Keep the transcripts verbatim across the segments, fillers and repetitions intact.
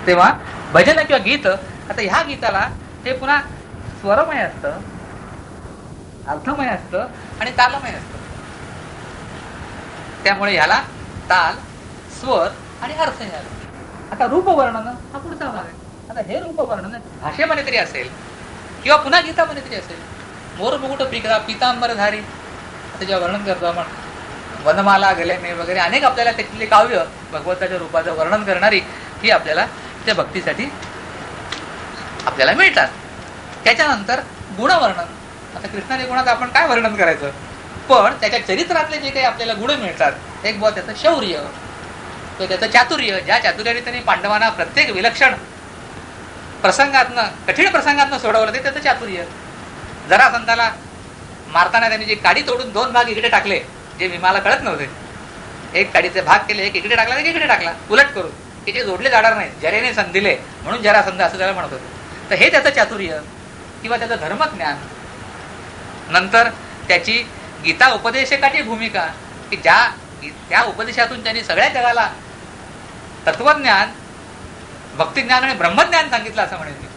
तेव्हा भजन किंवा गीत, आता ह्या गीताला हे पुन्हा स्वरमय असतं, अर्थमय असतं आणि तालमय असतं. त्यामुळे ह्याला ताल, स्वर आणि अर्थ हे आलं. आता रूपवर्णन हा पुढचा भाग आहे. आता हे रूपवर्णन भाषेमध्ये तरी असेल किंवा पुन्हा गीतामध्ये तरी असेल. मोर मुकुट पिकला पितांबरधारी, आता जेव्हा वर्णन करतो आपण वनमाला गलेने वगैरे अनेक आपल्याला त्यातले काव्य भगवंताच्या रूपाचं वर्णन करणारी ही आपल्याला त्या भक्तीसाठी आपल्याला मिळतात. त्याच्यानंतर गुणवर्णन. आता कृष्णाच्या गुणात आपण काय वर्णन करायचं, पण त्याच्या चरित्रातले जे काही आपल्याला गुण मिळतात, एक बुवा त्याचं शौर्य, तो त्याचं चातुर्य, ज्या चातुर्याने त्यांनी पांडवांना प्रत्येक विलक्षण प्रसंगातनं, कठीण प्रसंगातनं सोडवलं, ते त्याचं चातुर्य. जरासंधाला मारताना त्यांनी जे काडी तोडून दोन भाग इकडे टाकले, जे भीमाला कळत नव्हते, एक काडीचे भाग केले, एक इकडे टाकला, एक इकडे टाकला, उलट करून, की जे जोडले जाणार नाही, जरेने संधिले म्हणून जरासंध असं त्याला म्हणत होते. तर हे त्याचं चातुर्य किंवा त्याचं धर्मज्ञान. नंतर त्याची गीता उपदेशकाची भूमिका, की ज्या त्या उपदेशातून त्यांनी सगळ्या जगाला तत्वज्ञान, भक्तिज्ञान आणि ब्रह्मज्ञान सांगितलं असं म्हणेल मी.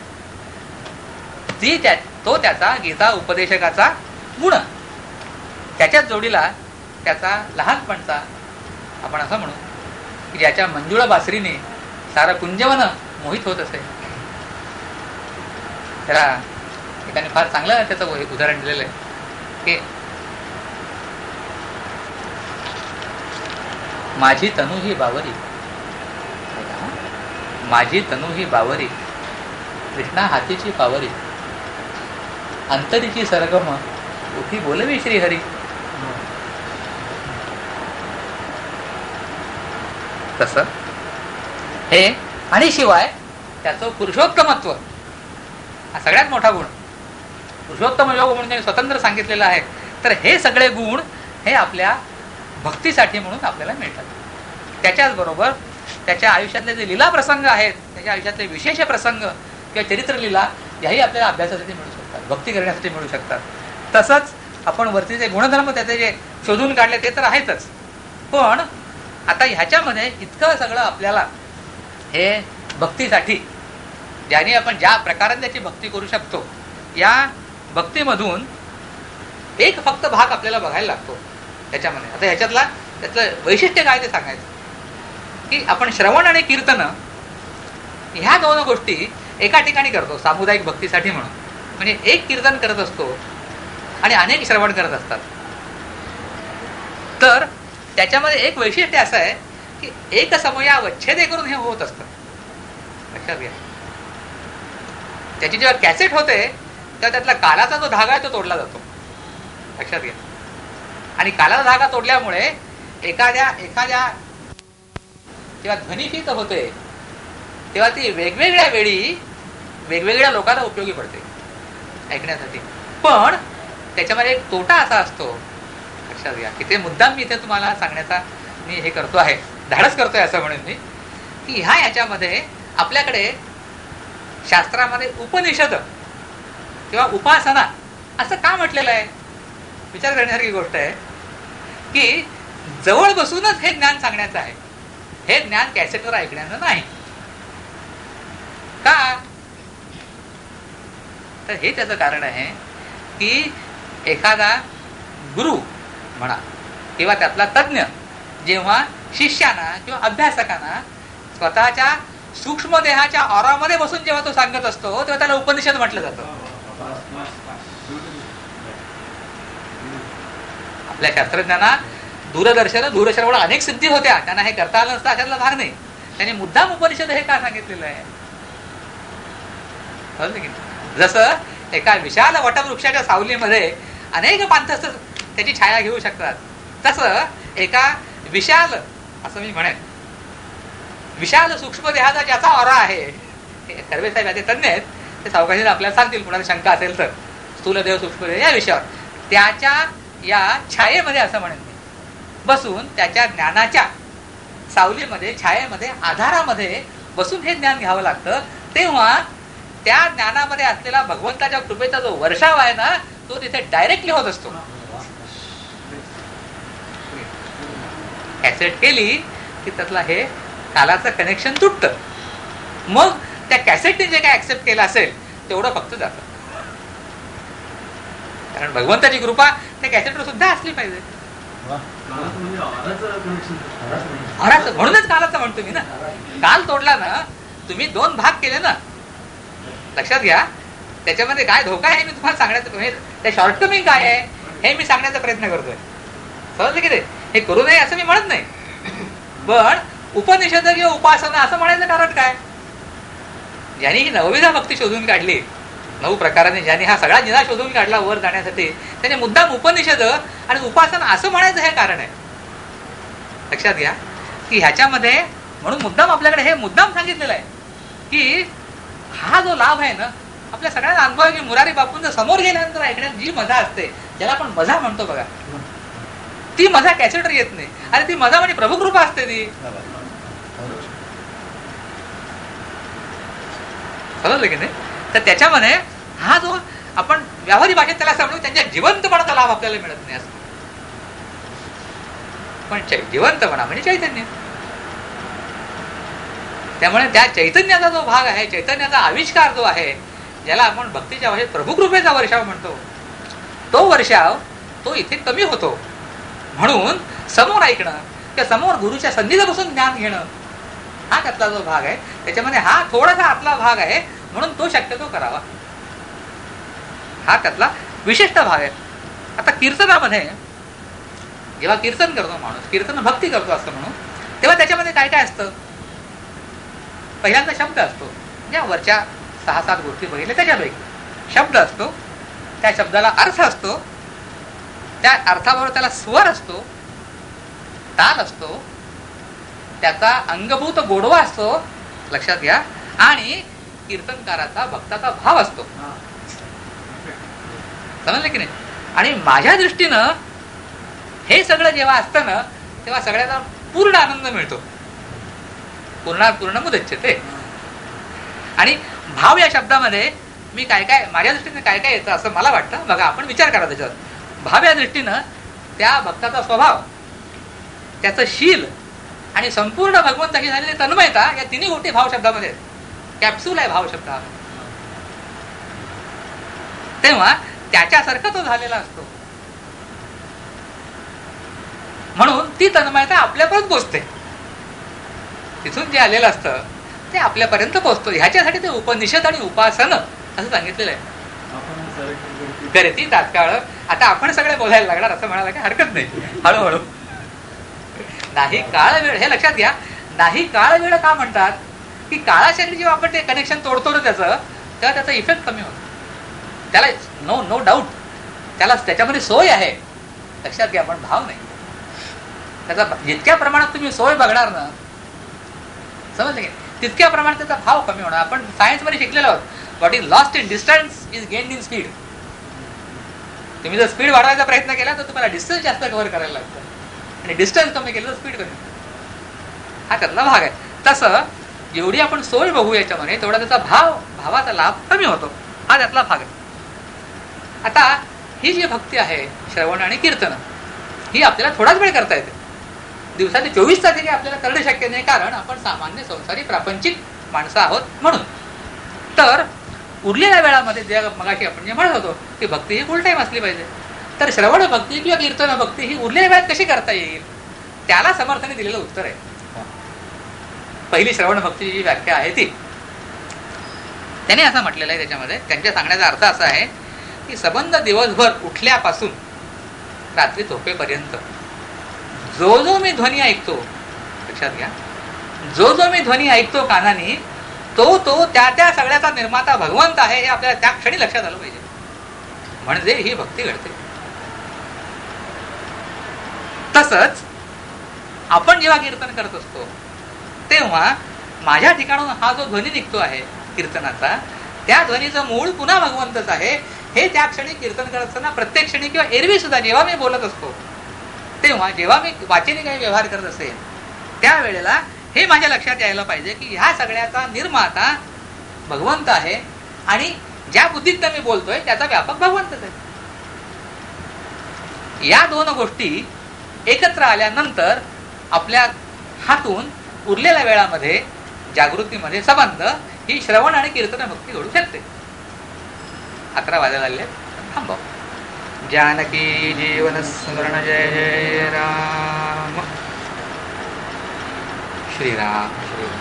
ती त्या तो त्याचा गीता उपदेशकाचा गुण. त्याच्याच जोडीला त्याचा लहानपणचा, आपण असं म्हणू की ज्याच्या मंजुळा बासरीने सारा कुंजवन मोहित होत असे. त्याला त्याने फार चांगलं त्याचं उदाहरण दिलेलं आहे की माझी तनू ही बावरी, माझी तनू ही बावरी, कृष्णा हातीची पावरी, अंतरीची सरगम उठी बोलवी श्रीहरी. तसं हे, आणि शिवाय त्याचं पुरुषोत्तमत्व हा सगळ्यात मोठा गुण. पुरुषोत्तम योग म्हणून स्वतंत्र सांगितलेलं आहे. तर हे सगळे गुण हे आपल्या भक्तीसाठी म्हणून आपल्याला मिळतात. त्याच्याच बरोबर त्याच्या आयुष्यातले जे लीला प्रसंग आहेत, त्याच्या आयुष्यातले विशेष प्रसंग किंवा चरित्रलीला, याही आपल्याला अभ्यासासाठी मिळू शकतात, भक्ती करण्यासाठी मिळू शकतात. तसंच आपण वरती जे गुणधर्म त्याचे जे शोधून काढले ते तर आहेतच, पण आता ह्याच्यामध्ये इतकं सगळं आपल्याला हे भक्तीसाठी, ज्याने आपण ज्या प्रकाराने त्याची भक्ती करू शकतो, या भक्तीमधून एक फक्त भाग आपल्याला बघायला लागतो त्याच्यामध्ये. आता ह्याच्यातला त्यातलं वैशिष्ट्य काय ते सांगायचं, की आपण श्रवण आणि कीर्तन ह्या दोन गोष्टी एका ठिकाणी करतो सामुदायिक भक्तीसाठी म्हणून. म्हणजे एक कीर्तन करत असतो आणि अनेक श्रवण करत असतात. तर त्याच्यामध्ये एक वैशिष्ट्य असं आहे की एक समयावच्छेदे करून हे होत असतं. लक्षात घ्या, त्याची जेव्हा कॅसेट होते तेव्हा त्यातला कालाचा जो धागा आहे तो तोडला जातो. लक्षात घ्या. आणि कालाचा धागा तोडल्यामुळे एखाद्या एखाद्या जेव्हा ध्वनिफीत होते तेव्हा ती वेगवेगळ्या वेळी वेगवेगळ्या लोकांना उपयोगी पडते ऐकण्यासाठी. पण त्याच्यामध्ये एक तोटा असा असतो, लक्षात घ्या, की ते मुद्दाम मी इथे तुम्हाला सांगण्याचा मी हे करतो आहे, धाडस करतोय असं म्हणून मी, की ह्या याच्यामध्ये आपल्याकडे शास्त्रामध्ये उपनिषद किंवा उपासना असं का म्हटलेलं आहे, विचार करण्यासारखी गोष्ट आहे. की जवळ बसूनच हे ज्ञान सांगण्याचं आहे, हे ज्ञान कॅसेटवर ऐकण्याचं नाही. का? तर हे त्याचं कारण आहे की एखादा गुरु म्हणा किंवा त्यातला तज्ञ जेव्हा शिष्याना किंवा अभ्यासकांना स्वतःच्या सूक्ष्म देहाच्या ऑरामध्ये बसून जेव्हा तो सांगत असतो तेव्हा त्याला उपनिषद म्हटलं जातं. आपल्या शास्त्रज्ञांना दूरदर्शन दूरश्रवण अनेक सिद्धी होत्या, त्यांना हे करता आलं नसतं अशातला भाग नाही. त्यांनी मुद्दाम उपनिषद हे का सांगितलेलं आहे. जसं एका विशाल वटवृक्षाच्या सावलीमध्ये अनेक पांथस्थ त्याची छाया घेऊ शकतात, तसं एका विशाल, असं मी म्हणेन, विशाल सूक्ष्म देहाचा ज्याचा ऑरा आहे, कर्वे साहेब याचे तज्ञ आहेत, ते सावकाशाने आपल्याला सांगतील कुणाला शंका असेल तर, स्थूल देह सूक्ष्म देह या विषयावर, त्याच्या या छायेमध्ये असं म्हणेन मी बसून, त्याच्या ज्ञानाच्या सावलीमध्ये, छायेमध्ये, आधारामध्ये बसून हे ज्ञान घ्यावं लागतं. तेव्हा त्या ज्ञानामध्ये असलेला भगवंताच्या कृपेचा जो वर्षाव आहे ना, तो तिथे डायरेक्टली होत असतो. कॅसेट केली की त्यातला हे कालाचं कनेक्शन तुटतं. मग त्या कॅसेटने जे काय ऍक्सेप्ट केलं असेल तेवढं फक्त जातं. कारण भगवंताची कृपा त्या कॅसेटवर सुद्धा असली पाहिजे. हराचं म्हणूनच कालाचं म्हणतो मी ना. काल तोडला ना, तुम्ही दोन भाग केले ना, लक्षात घ्या. त्याच्यामध्ये काय धोका आहे मी तुम्हाला सांगण्याचं, त्या शॉर्टकमिंग काय आहे हे मी सांगण्याचा प्रयत्न करतोय. समजलं की ते? हे करू नये असं मी म्हणत नाही, पण उपनिषद किंवा उपासना असं म्हणायचं कारण काय? ज्यांनी ही नवविधा भक्ती शोधून काढली, नऊ प्रकाराने ज्यांनी हा सगळा जिना शोधून काढला वर जाण्यासाठी, त्याने मुद्दाम उपनिषद आणि उपासना असं म्हणायचं हे कारण आहे. लक्षात घ्या की ह्याच्यामध्ये, म्हणून मुद्दाम आपल्याकडे हे मुद्दाम सांगितलेलं आहे की हा जो लाभ आहे ना, आपल्या सगळ्यांना अनुभव आहे की मुरारी बापूंचा समोर गेल्यानंतर ऐकण्यात जी मजा असते, ज्याला आपण मजा म्हणतो बघा, ती मजा कॅसेटर येत नाही. अरे ती मजा म्हणजे प्रभुकृपा असते ती. समजलं की नाही? तर त्याच्यामध्ये हा जो आपण व्यावहारिक भाषेत त्याला समजू, त्यांच्या जिवंतपणाचा लाभ आपल्याला मिळत नाही असं. पण जिवंतपणा म्हणजे चैतन्य. त्यामुळे त्या चैतन्याचा जो भाग आहे, चैतन्याचा आविष्कार जो आहे, ज्याला आपण भक्तीच्या भाषेत प्रभुकृपेचा वर्षाव म्हणतो, तो वर्षाव तो इथे कमी होतो. म्हणून समोर ऐकणं किंवा समोर गुरुच्या सन्निधी बसून ज्ञान घेणं, हा त्यातला जो भाग आहे, त्याच्यामध्ये हा थोडासा आतला भाग आहे, म्हणून तो शक्यतो करावा. हा त्यातला विशिष्ट भाग आहे. आता कीर्तनामध्ये जेव्हा कीर्तन करतो माणूस, कीर्तन भक्ती करतो असं म्हणून, तेव्हा त्याच्यामध्ये काय काय असतं? पहिल्यांदा शब्द असतो, ज्या वरच्या सहा सात गोष्टी बघितल्या त्याच्यापैकी शब्द असतो, त्या शब्दाला अर्थ असतो, त्या अर्थाबरोबर त्याला स्वर असतो, ताल असतो, त्याचा अंगभूत गोडवा असतो, लक्षात घ्या, आणि कीर्तनकाराचा भक्ताचा भाव असतो. समजलं की नाही? आणि माझ्या दृष्टीनं हे सगळं जेव्हा असतं ना, तेव्हा सगळ्यांना पूर्ण आनंद मिळतो. पूर्ण पूर्ण मुदच्छते. आणि भाव या शब्दामध्ये मी काय काय माझ्या दृष्टीने काय काय येतं असं मला वाटतं. बघा, आपण विचार करा त्याच्यावर. भाव या दृष्टीनं त्या भक्ताचा स्वभाव, त्याचं शील आणि संपूर्ण भगवंताची झालेली तन्मयता, या तिन्ही गोष्टी भाव शब्दामध्ये कॅप्सूल आहे भाव शब्द. तेव्हा त्याच्यासारखा तो झालेला असतो, म्हणून ती तन्मयता आपल्यापर्यंत पोचते. तिथून जे आलेलं असतं ते आपल्यापर्यंत पोचतो. ह्याच्यासाठी ते उपनिषद आणि उपासन असं सांगितलेलं आहे. खरे ती तात्काळ. आता आपण सगळे बोलायला लागणार असं म्हणायला काही हरकत नाही, हळूहळू. नाही काळ वेळ, हे लक्षात घ्या. नाही काळ वेळ का म्हणतात? की काळासाठी जेव्हा आपण ते कनेक्शन तोडतो त्याचं, तेव्हा त्याचा इफेक्ट कमी होतो. त्याला नो नो डाऊट त्याला त्याच्यामध्ये सोय आहे, लक्षात घ्या, पण भाव नाही त्याचा. जितक्या प्रमाणात तुम्ही सोय बघणार ना, समजलं की, तितक्या प्रमाणात त्याचा भाव कमी होणार. आपण सायन्स मध्ये शिकलेलो आहोत, what is lost in distance is gained in speed. तुम्ही जर स्पीड वाढवायचा प्रयत्न केला तर तुम्हाला डिस्टन्स जास्त कव्हर करायला लागतं, आणि डिस्टन्स कमी केलं तर स्पीड कमी. हा त्यातला भाग आहे. तसं जेवढी आपण सोय बघू याच्यामध्ये, तेवढा त्याचा भाव भावाचा लाभ कमी होतो. हा त्यातला भाग आहे. आता ही जी भक्ती आहे, श्रवण आणि कीर्तन, ही आपल्याला थोडाच वेळ करता येते. दिवसाचे चोवीस तास हे आपल्याला करणं शक्य नाही, कारण आपण सामान्य संसारी प्रापंचिक माणसं आहोत. म्हणून तर उरलेल्या वेळामध्ये जे मगाशी आपण जे म्हणत होतो की भक्ती ही फुल टाईम असली पाहिजे, तर श्रवण भक्ती किंवा कीर्तन भक्ती ही उरलेल्या वेळात कशी करता येईल, त्याला समर्थाने दिलेलं उत्तर आहे. पहिली श्रवण भक्तीची जी व्याख्या आहे ती त्याने असं म्हटलेलं आहे त्याच्यामध्ये. त्यांच्या सांगण्याचा अर्थ असा आहे की संबंध दिवसभर उठल्यापासून रात्री झोपेपर्यंत जो जो मी ध्वनी ऐकतो, लक्षात घ्या, जो जो मी ध्वनी ऐकतो कानाने, तो तो त्या त्या सगळ्याचा निर्माता भगवंत आहे, हे आपल्याला त्या क्षणी लक्षात आलं पाहिजे. म्हणजे ही भक्ती घडते. तसंच आपण जेव्हा कीर्तन करत असतो तेव्हा माझ्या ठिकाणून हा जो ध्वनी निघतो आहे कीर्तनाचा, त्या ध्वनीचं मूळ पुन्हा भगवंतच आहे, हे त्या क्षणी कीर्तन करत असताना प्रत्येक क्षणी किंवा एरवी सुद्धा जेव्हा मी बोलत असतो, तेव्हा जेव्हा मी वाचेने काही व्यवहार करत असेल, त्यावेळेला हे माझ्या लक्षात यायला पाहिजे की ह्या सगळ्याचा निर्माता भगवंत आहे, आणि ज्या बुद्धीत मी बोलतोय त्याचा व्यापक भगवंतच आहे. या दोन गोष्टी एकत्र आल्यानंतर आपल्या हातून उरलेल्या वेळामध्ये जागृतीमध्ये संबंध ही श्रवण आणि कीर्तन भक्ती घडू शकते. अकरा वाजायला आले, थांबव. जानकी जीवन स्मरण जय जय राम. श्रीराम श्रीराम.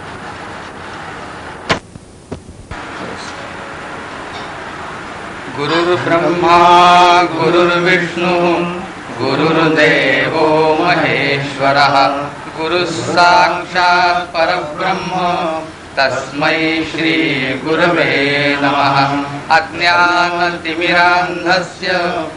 गुरुर्ब्रह्मा गुरुर्विष्णू गुरुर्देवो महेश्वरः गुरुः साक्षात् परब्रह्म तस्मै श्री गुरवे नमः. अज्ञानतिमिरान्धस्य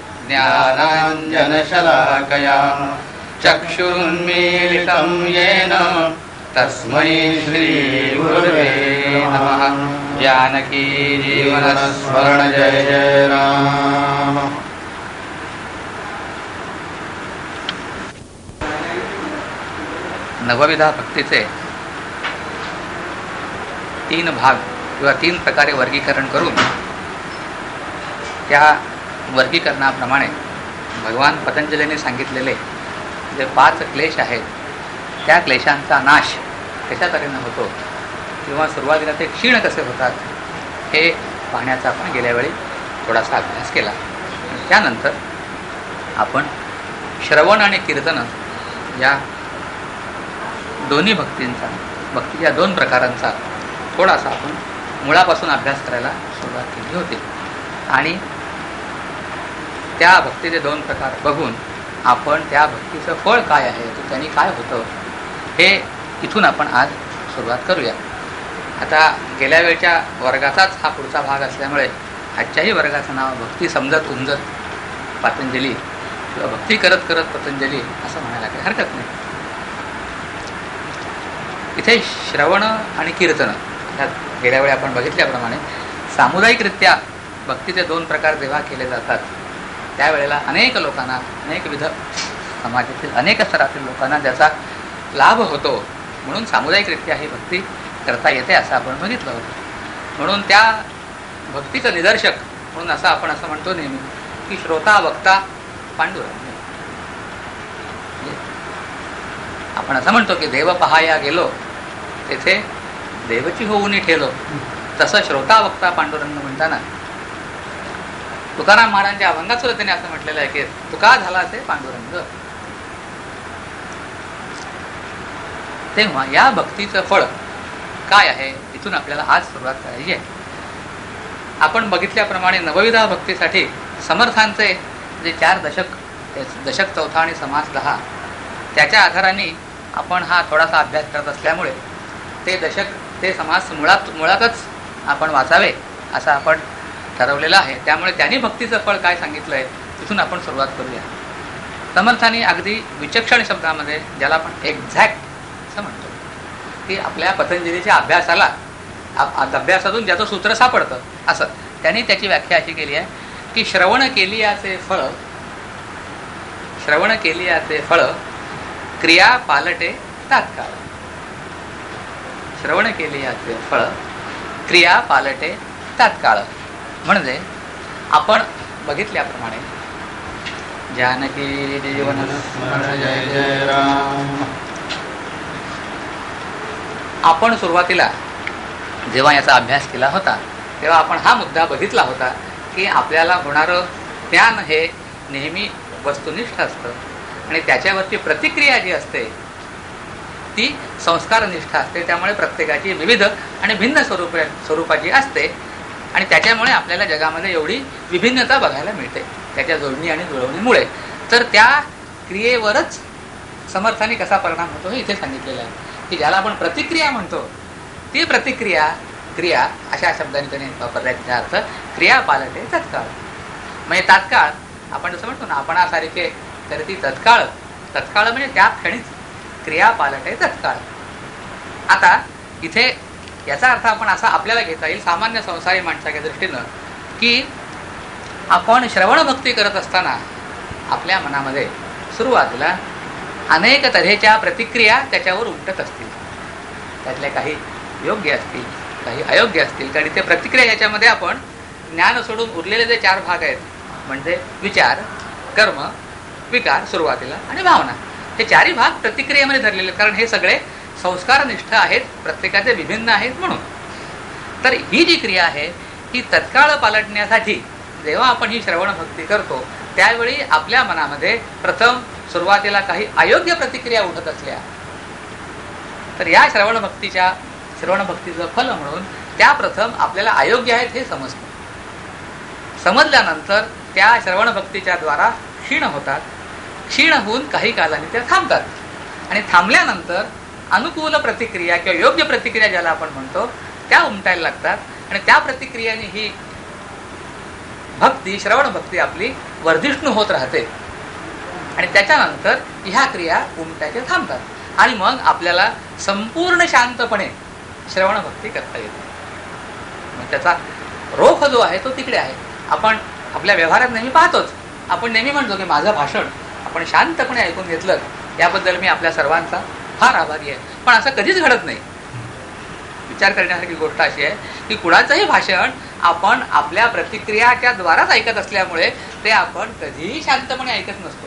ज्ञानाञ्जनशलाकया चक्षुरुन्मीलितं येन तस्मै श्री गुरवे नमः. जानकी जीवनस्मरण जय जय राम. नवविधा भक्तीचे तीन भाग किंवा तीन प्रकारे वर्गीकरण करून त्या वर्गीकरणाप्रमाणे भगवान पतंजलीने सांगितलेले जे पाच क्लेश आहेत त्या क्लेशांचा नाश कशा तऱ्हेने होतो किंवा सुरुवातीला ते क्षीण कसे होतात हे पाहण्याचा आपण गेल्या वेळी थोडासा अभ्यास केला. त्यानंतर आपण श्रवण आणि कीर्तन या दोन्ही भक्तींचा भक्तीच्या दोन प्रकारांचा थोडासा आपण मुळापासून अभ्यास करायला सुरुवात केली होती. आणि त्या भक्तीचे दोन प्रकार बघून आपण त्या भक्तीचं फळ काय आहे, तो त्यांनी काय होतं, हे इथून आपण आज सुरुवात करूया. आता गेल्या वेळच्या वर्गाचाच हा पुढचा भाग असल्यामुळे आजच्याही वर्गाचं नाव भक्ती समजत उमजत पतंजली किंवा भक्ती करत करत पतंजली असं म्हणायला काही हरकत नाही. इथे श्रवण आणि कीर्तन ह्यात गेल्या वेळी आपण बघितल्याप्रमाणे सामुदायिकरित्या भक्तीचे दोन प्रकार जेव्हा केले जातात त्यावेळेला अनेक लोकांना अनेक विध समाजातील अनेक स्तरातील लोकांना त्याचा लाभ होतो. म्हणून सामुदायिकरित्या ही भक्ती करता येते असं आपण बघितलं होतं. म्हणून त्या भक्तीचं निदर्शक म्हणून असं आपण असं म्हणतो नेहमी की श्रोता वक्ता पांडुरंग. आपण असं म्हणतो की देव पहाया गेलो तेथे देवची होऊन ठेलो. तसं श्रोता वक्ता पांडुरंग म्हणताना तुकाराम महाराजांच्या अभंगात सुद्धा त्याने असं म्हटलेलं आहे की तुका झाला ते पांडुरंग. तेव्हा या भक्तीचं फळ काय आहे इथून आपल्याला आज सुरुवात करायची आहे. आपण बघितल्याप्रमाणे नवविधा भक्तीसाठी समर्थांचे जे चार दशक दशक चौथा आणि समास दहा त्याच्या आधाराने आपण हा थोडासा अभ्यास करत असल्यामुळे ते दशक ते समास मुळात मुळातच आपण वाचावे असं आपण ठरवलेलं आहे. त्यामुळे त्यांनी भक्तीचं फळ काय सांगितलं आहे तिथून आपण सुरुवात करूया. समर्थांनी अगदी विचक्षण शब्दामध्ये ज्याला आपण एक्झॅक्ट असं म्हणतो की आपल्या पतंजलीच्या अभ्यासाला अभ्यासातून ज्याचं सूत्र सापडतं असं त्यांनी त्याची व्याख्या अशी केली आहे की श्रवण केली याचे फळ श्रवण केली याचे फळ क्रिया पालटे तात्काळ. श्रवण केली याचे फळ क्रिया पालटे तात्काळ. म्हणजे आपण बघितल्याप्रमाणे जानकी जीवन जय जय राम. आपण सुरुवातीला जेव्हा याचा अभ्यास केला होता तेव्हा आपण हा मुद्दा बघितला होता की आपल्याला होणारं ज्ञान हे नेहमी वस्तुनिष्ठ असतं आणि त्याच्यावरची प्रतिक्रिया जी असते ती संस्कारनिष्ठ असते. त्यामुळे प्रत्येकाची विविध आणि भिन्न स्वरूप स्वरूपाची असते आणि त्याच्यामुळे आपल्याला जगामध्ये एवढी विभिन्नता बघायला मिळते त्याच्या जोडणी आणि जुळवणीमुळे. तर त्या क्रियेवरच समर्थाने कसा परिणाम होतो हे इथे सांगितलेलं आहे की ज्याला आपण प्रतिक्रिया म्हणतो ती प्रतिक्रिया क्रिया अशा शब्दाने त्याने वापरला. त्याचा अर्थ क्रिया पालटे तत्काळ. म्हणजे तात्काळ आपण जसं म्हणतो ना आपणासारखे तर ती तत्काळ तत्काळ म्हणजे त्या क्षणीच क्रिया पालटे तत्काळ. आता इथे याचा अर्थ आपण असा आपल्याला घेता येईल सामान्य संसारी माणसाच्या दृष्टीनं की आपण श्रवण भक्ती करत असताना आपल्या मनामध्ये सुरुवातीला अनेक तऱ्हेच्या प्रतिक्रिया त्याच्यावर उमटत असतील. त्यातल्या काही योग्य असतील काही अयोग्य असतील. कारण ते प्रतिक्रिया याच्यामध्ये आपण ज्ञान सोडून उरलेले जे चार भाग आहेत म्हणजे विचार कर्म विकार सुरुवातीला आणि भावना हे चारही भाग प्रतिक्रियेमध्ये धरलेले आहेत. कारण हे सगळे संस्कारनिष्ठ आहेत, प्रत्येकाचे विभिन्न आहेत म्हणून. तर ही जी क्रिया आहे ही तत्काळ पालटण्यासाठी जेव्हा आपण ही श्रवण भक्ती करतो त्यावेळी आपल्या मनामध्ये प्रथम सुरुवातीला काही अयोग्य प्रतिक्रिया उठत असल्या तर या श्रवण भक्तीच्या श्रवण भक्तीचं फल म्हणून त्या प्रथम आपल्याला अयोग्य आहेत हे समजतं. समजल्यानंतर त्या श्रवण भक्तीच्या द्वारा क्षीण होतात. क्षीण होऊन काही कालाने त्या थांबतात आणि थांबल्यानंतर अनुकूल प्रतिक्रिया किंवा योग्य प्रतिक्रिया ज्याला आपण म्हणतो त्या उमटायला लागतात आणि त्या प्रतिक्रियेने ही भक्ती श्रवण भक्ती आपली वर्धिष्णू होत राहते आणि त्याच्यानंतर ह्या क्रिया उमटायच्या थांबतात आणि मग आपल्याला संपूर्ण शांतपणे श्रवण भक्ती करता येते. मग त्याचा रोख जो आहे तो तिकडे आहे. आपण आपल्या व्यवहारात नेहमी पाहतोच. आपण नेहमी म्हणतो की माझं भाषण आपण शांतपणे ऐकून घेतलं याबद्दल मी आपल्या सर्वांचा फार आभारी आहे. पण असं कधीच घडत नाही. विचार करण्यासारखी गोष्ट अशी आहे की कुणाचंही भाषण आपण आपल्या प्रतिक्रियाच्या द्वाराच ऐकत असल्यामुळे ते आपण कधीही शांतपणे ऐकत नसतो.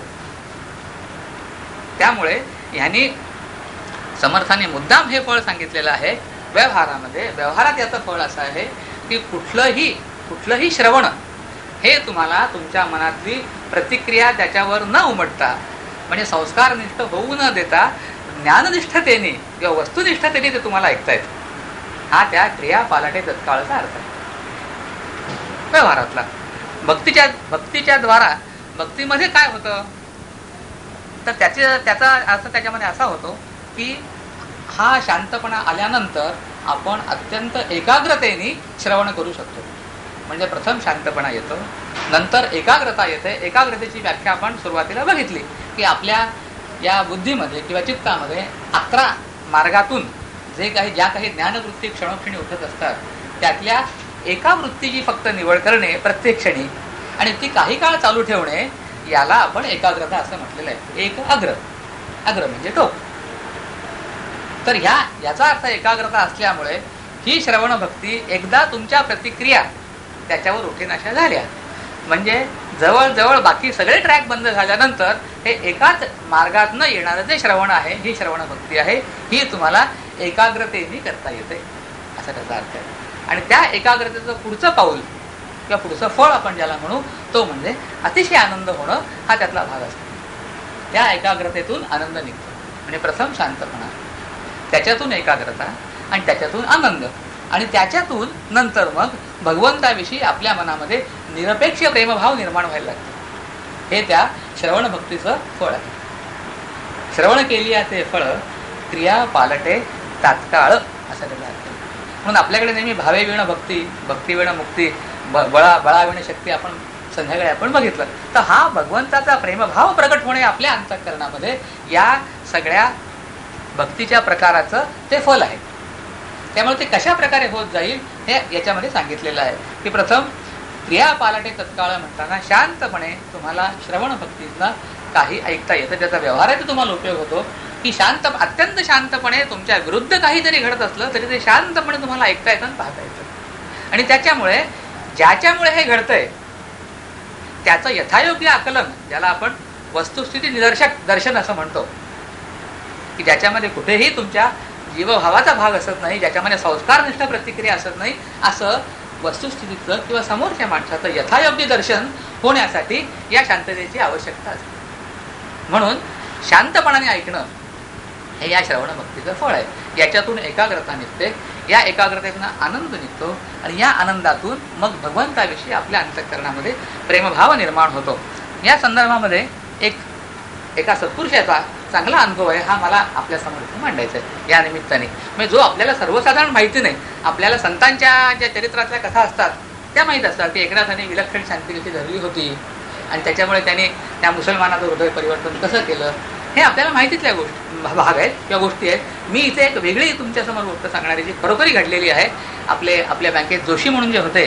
त्यामुळे ह्यांनी समर्थाने मुद्दाम हे फळ सांगितलेलं आहे व्यवहारामध्ये. व्यवहारात याचं फळ असं आहे की कुठलंही कुठलंही श्रवण हे तुम्हाला तुमच्या मनातली प्रतिक्रिया त्याच्यावर न उमटता म्हणजे संस्कारनिष्ठ होऊ न देता ज्ञाननिष्ठतेने किंवा वस्तुनिष्ठतेने ते तुम्हाला ऐकता येतं. हा त्या क्रिया पालटे तत्काळचा अर्थ आहे व्यवहारातला. भक्तीच्या भक्तीच्या द्वारा भक्तीमध्ये काय होतं तर त्याचे त्याचा अर्थ त्याच्यामध्ये असा होतो की हा शांतपणा आल्यानंतर आपण अत्यंत एकाग्रतेने श्रवण करू शकतो. म्हणजे प्रथम शांतपणा येतो, नंतर एकाग्रता येते. एकाग्रतेची व्याख्या आपण सुरुवातीला बघितली की आपल्या या बुद्धीमध्ये किंवा चित्तामध्ये अकरा मार्गातून जे काही ज्या काही ज्ञानवृत्ती क्षणोक्षणी उठत असतात त्यातल्या एका वृत्तीची फक्त निवड करणे प्रत्येक क्षणी आणि ती काही काळ चालू ठेवणे याला आपण एकाग्रता असं म्हटलेलं आहे. एक अग्र अग्र म्हणजे टोक. तर ह्या याचा अर्थ एकाग्रता असल्यामुळे ही श्रवण भक्ती एकदा तुमच्या प्रतिक्रिया त्याच्यावर उठेनाशा झाल्या म्हणजे जवळजवळ बाकी सगळे ट्रॅक बंद झाल्यानंतर हे एकाच मार्गातनं येणारं जे श्रवण आहे ही श्रवण भक्ती आहे ही तुम्हाला एकाग्रतेने करता येते असा त्याचा अर्थ आहे. आणि त्या एकाग्रतेचं पुढचं पाऊल किंवा पुढचं फळ आपण ज्याला म्हणू तो म्हणजे अतिशय आनंद होणं हा त्यातला भाग असतो. त्या एकाग्रतेतून आनंद निघतो म्हणजे प्रथम शांतपणा, त्याच्यातून एकाग्रता आणि त्याच्यातून आनंद आणि त्याच्यातून नंतर मग भगवंताविषयी आपल्या मनामध्ये निरपेक्ष प्रेमभाव निर्माण व्हायला लागतो. हे त्या श्रवण भक्तीचं फळ आहे. श्रवण केली ते फळ क्रिया पालटे तात्काळ असं त्याचा अर्थ. म्हणून आपल्याकडे नेहमी भावे विण भक्ती, भक्ती विण मुक्ती, बळा बळा विण शक्ती आपण संध्याकाळी आपण बघितलं. तर हा भगवंताचा प्रेमभाव प्रकट होणे आपल्या अंतःकरणामध्ये या सगळ्या भक्तीच्या प्रकाराचं ते फल आहे. त्यामुळे ते कशा प्रकारे होत जाईल हे याच्यामध्ये सांगितलेलं आहे की प्रथम क्रिया पालटे तत्काळ म्हणताना शांतपणे तुम्हाला श्रवण भक्तीचा काही ऐकता येतं. त्याचा व्यवहाराचा तुम्हाला उपयोग होतो की शांत अत्यंत शांतपणे तुमच्या विरुद्ध काही जरी घडत असलं तरी ते शांतपणे तुम्हाला ऐकता येतं आणि पाहता येतं. आणि त्याच्यामुळे ज्याच्यामुळे हे घडतंय त्याचं यथायोग्य आकलन ज्याला आपण वस्तुस्थिती निदर्शक दर्शन असं म्हणतो की ज्याच्यामध्ये कुठेही तुमच्या जीवभावाचा भाग असत नाही, ज्याच्यामध्ये संस्कारनिष्ठ प्रतिक्रिया असत नाही, असं वस्तुस्थितीचं किंवा समोरच्या माणसाचं यथायोग्य दर्शन होण्यासाठी या शांततेची आवश्यकता असते. म्हणून शांतपणाने ऐकणं हे या श्रवण भक्तीचं फळ आहे. याच्यातून एकाग्रता निघते, या एकाग्रतेतून आनंद निघतो आणि या आनंदातून मग भगवंताविषयी आपल्या अंतःकरणामध्ये प्रेमभाव निर्माण होतो. या संदर्भामध्ये एक एका सत्पुरुषाचा चांगला अनुभव आहे हा मला आपल्या समोर मांडायचा आहे या निमित्ताने. म्हणजे जो आपल्याला सर्वसाधारण माहिती नाही, आपल्याला संतांच्या ज्या चरित्रातल्या कथा असतात त्या माहीत असतात की एकनाथाने विलक्षण शांती कशी धरली होती आणि त्याच्यामुळे त्याने त्या मुसलमानाचं हृदय परिवर्तन कसं केलं हे आपल्याला माहितीतल्या गोष्टी भाग आहेत किंवा गोष्टी आहेत. मी इथे एक वेगळी तुमच्यासमोर गोष्ट सांगणारी जी खरोखरी घडलेली आहे. आपले आपल्या बँकेत जोशी म्हणून जे होते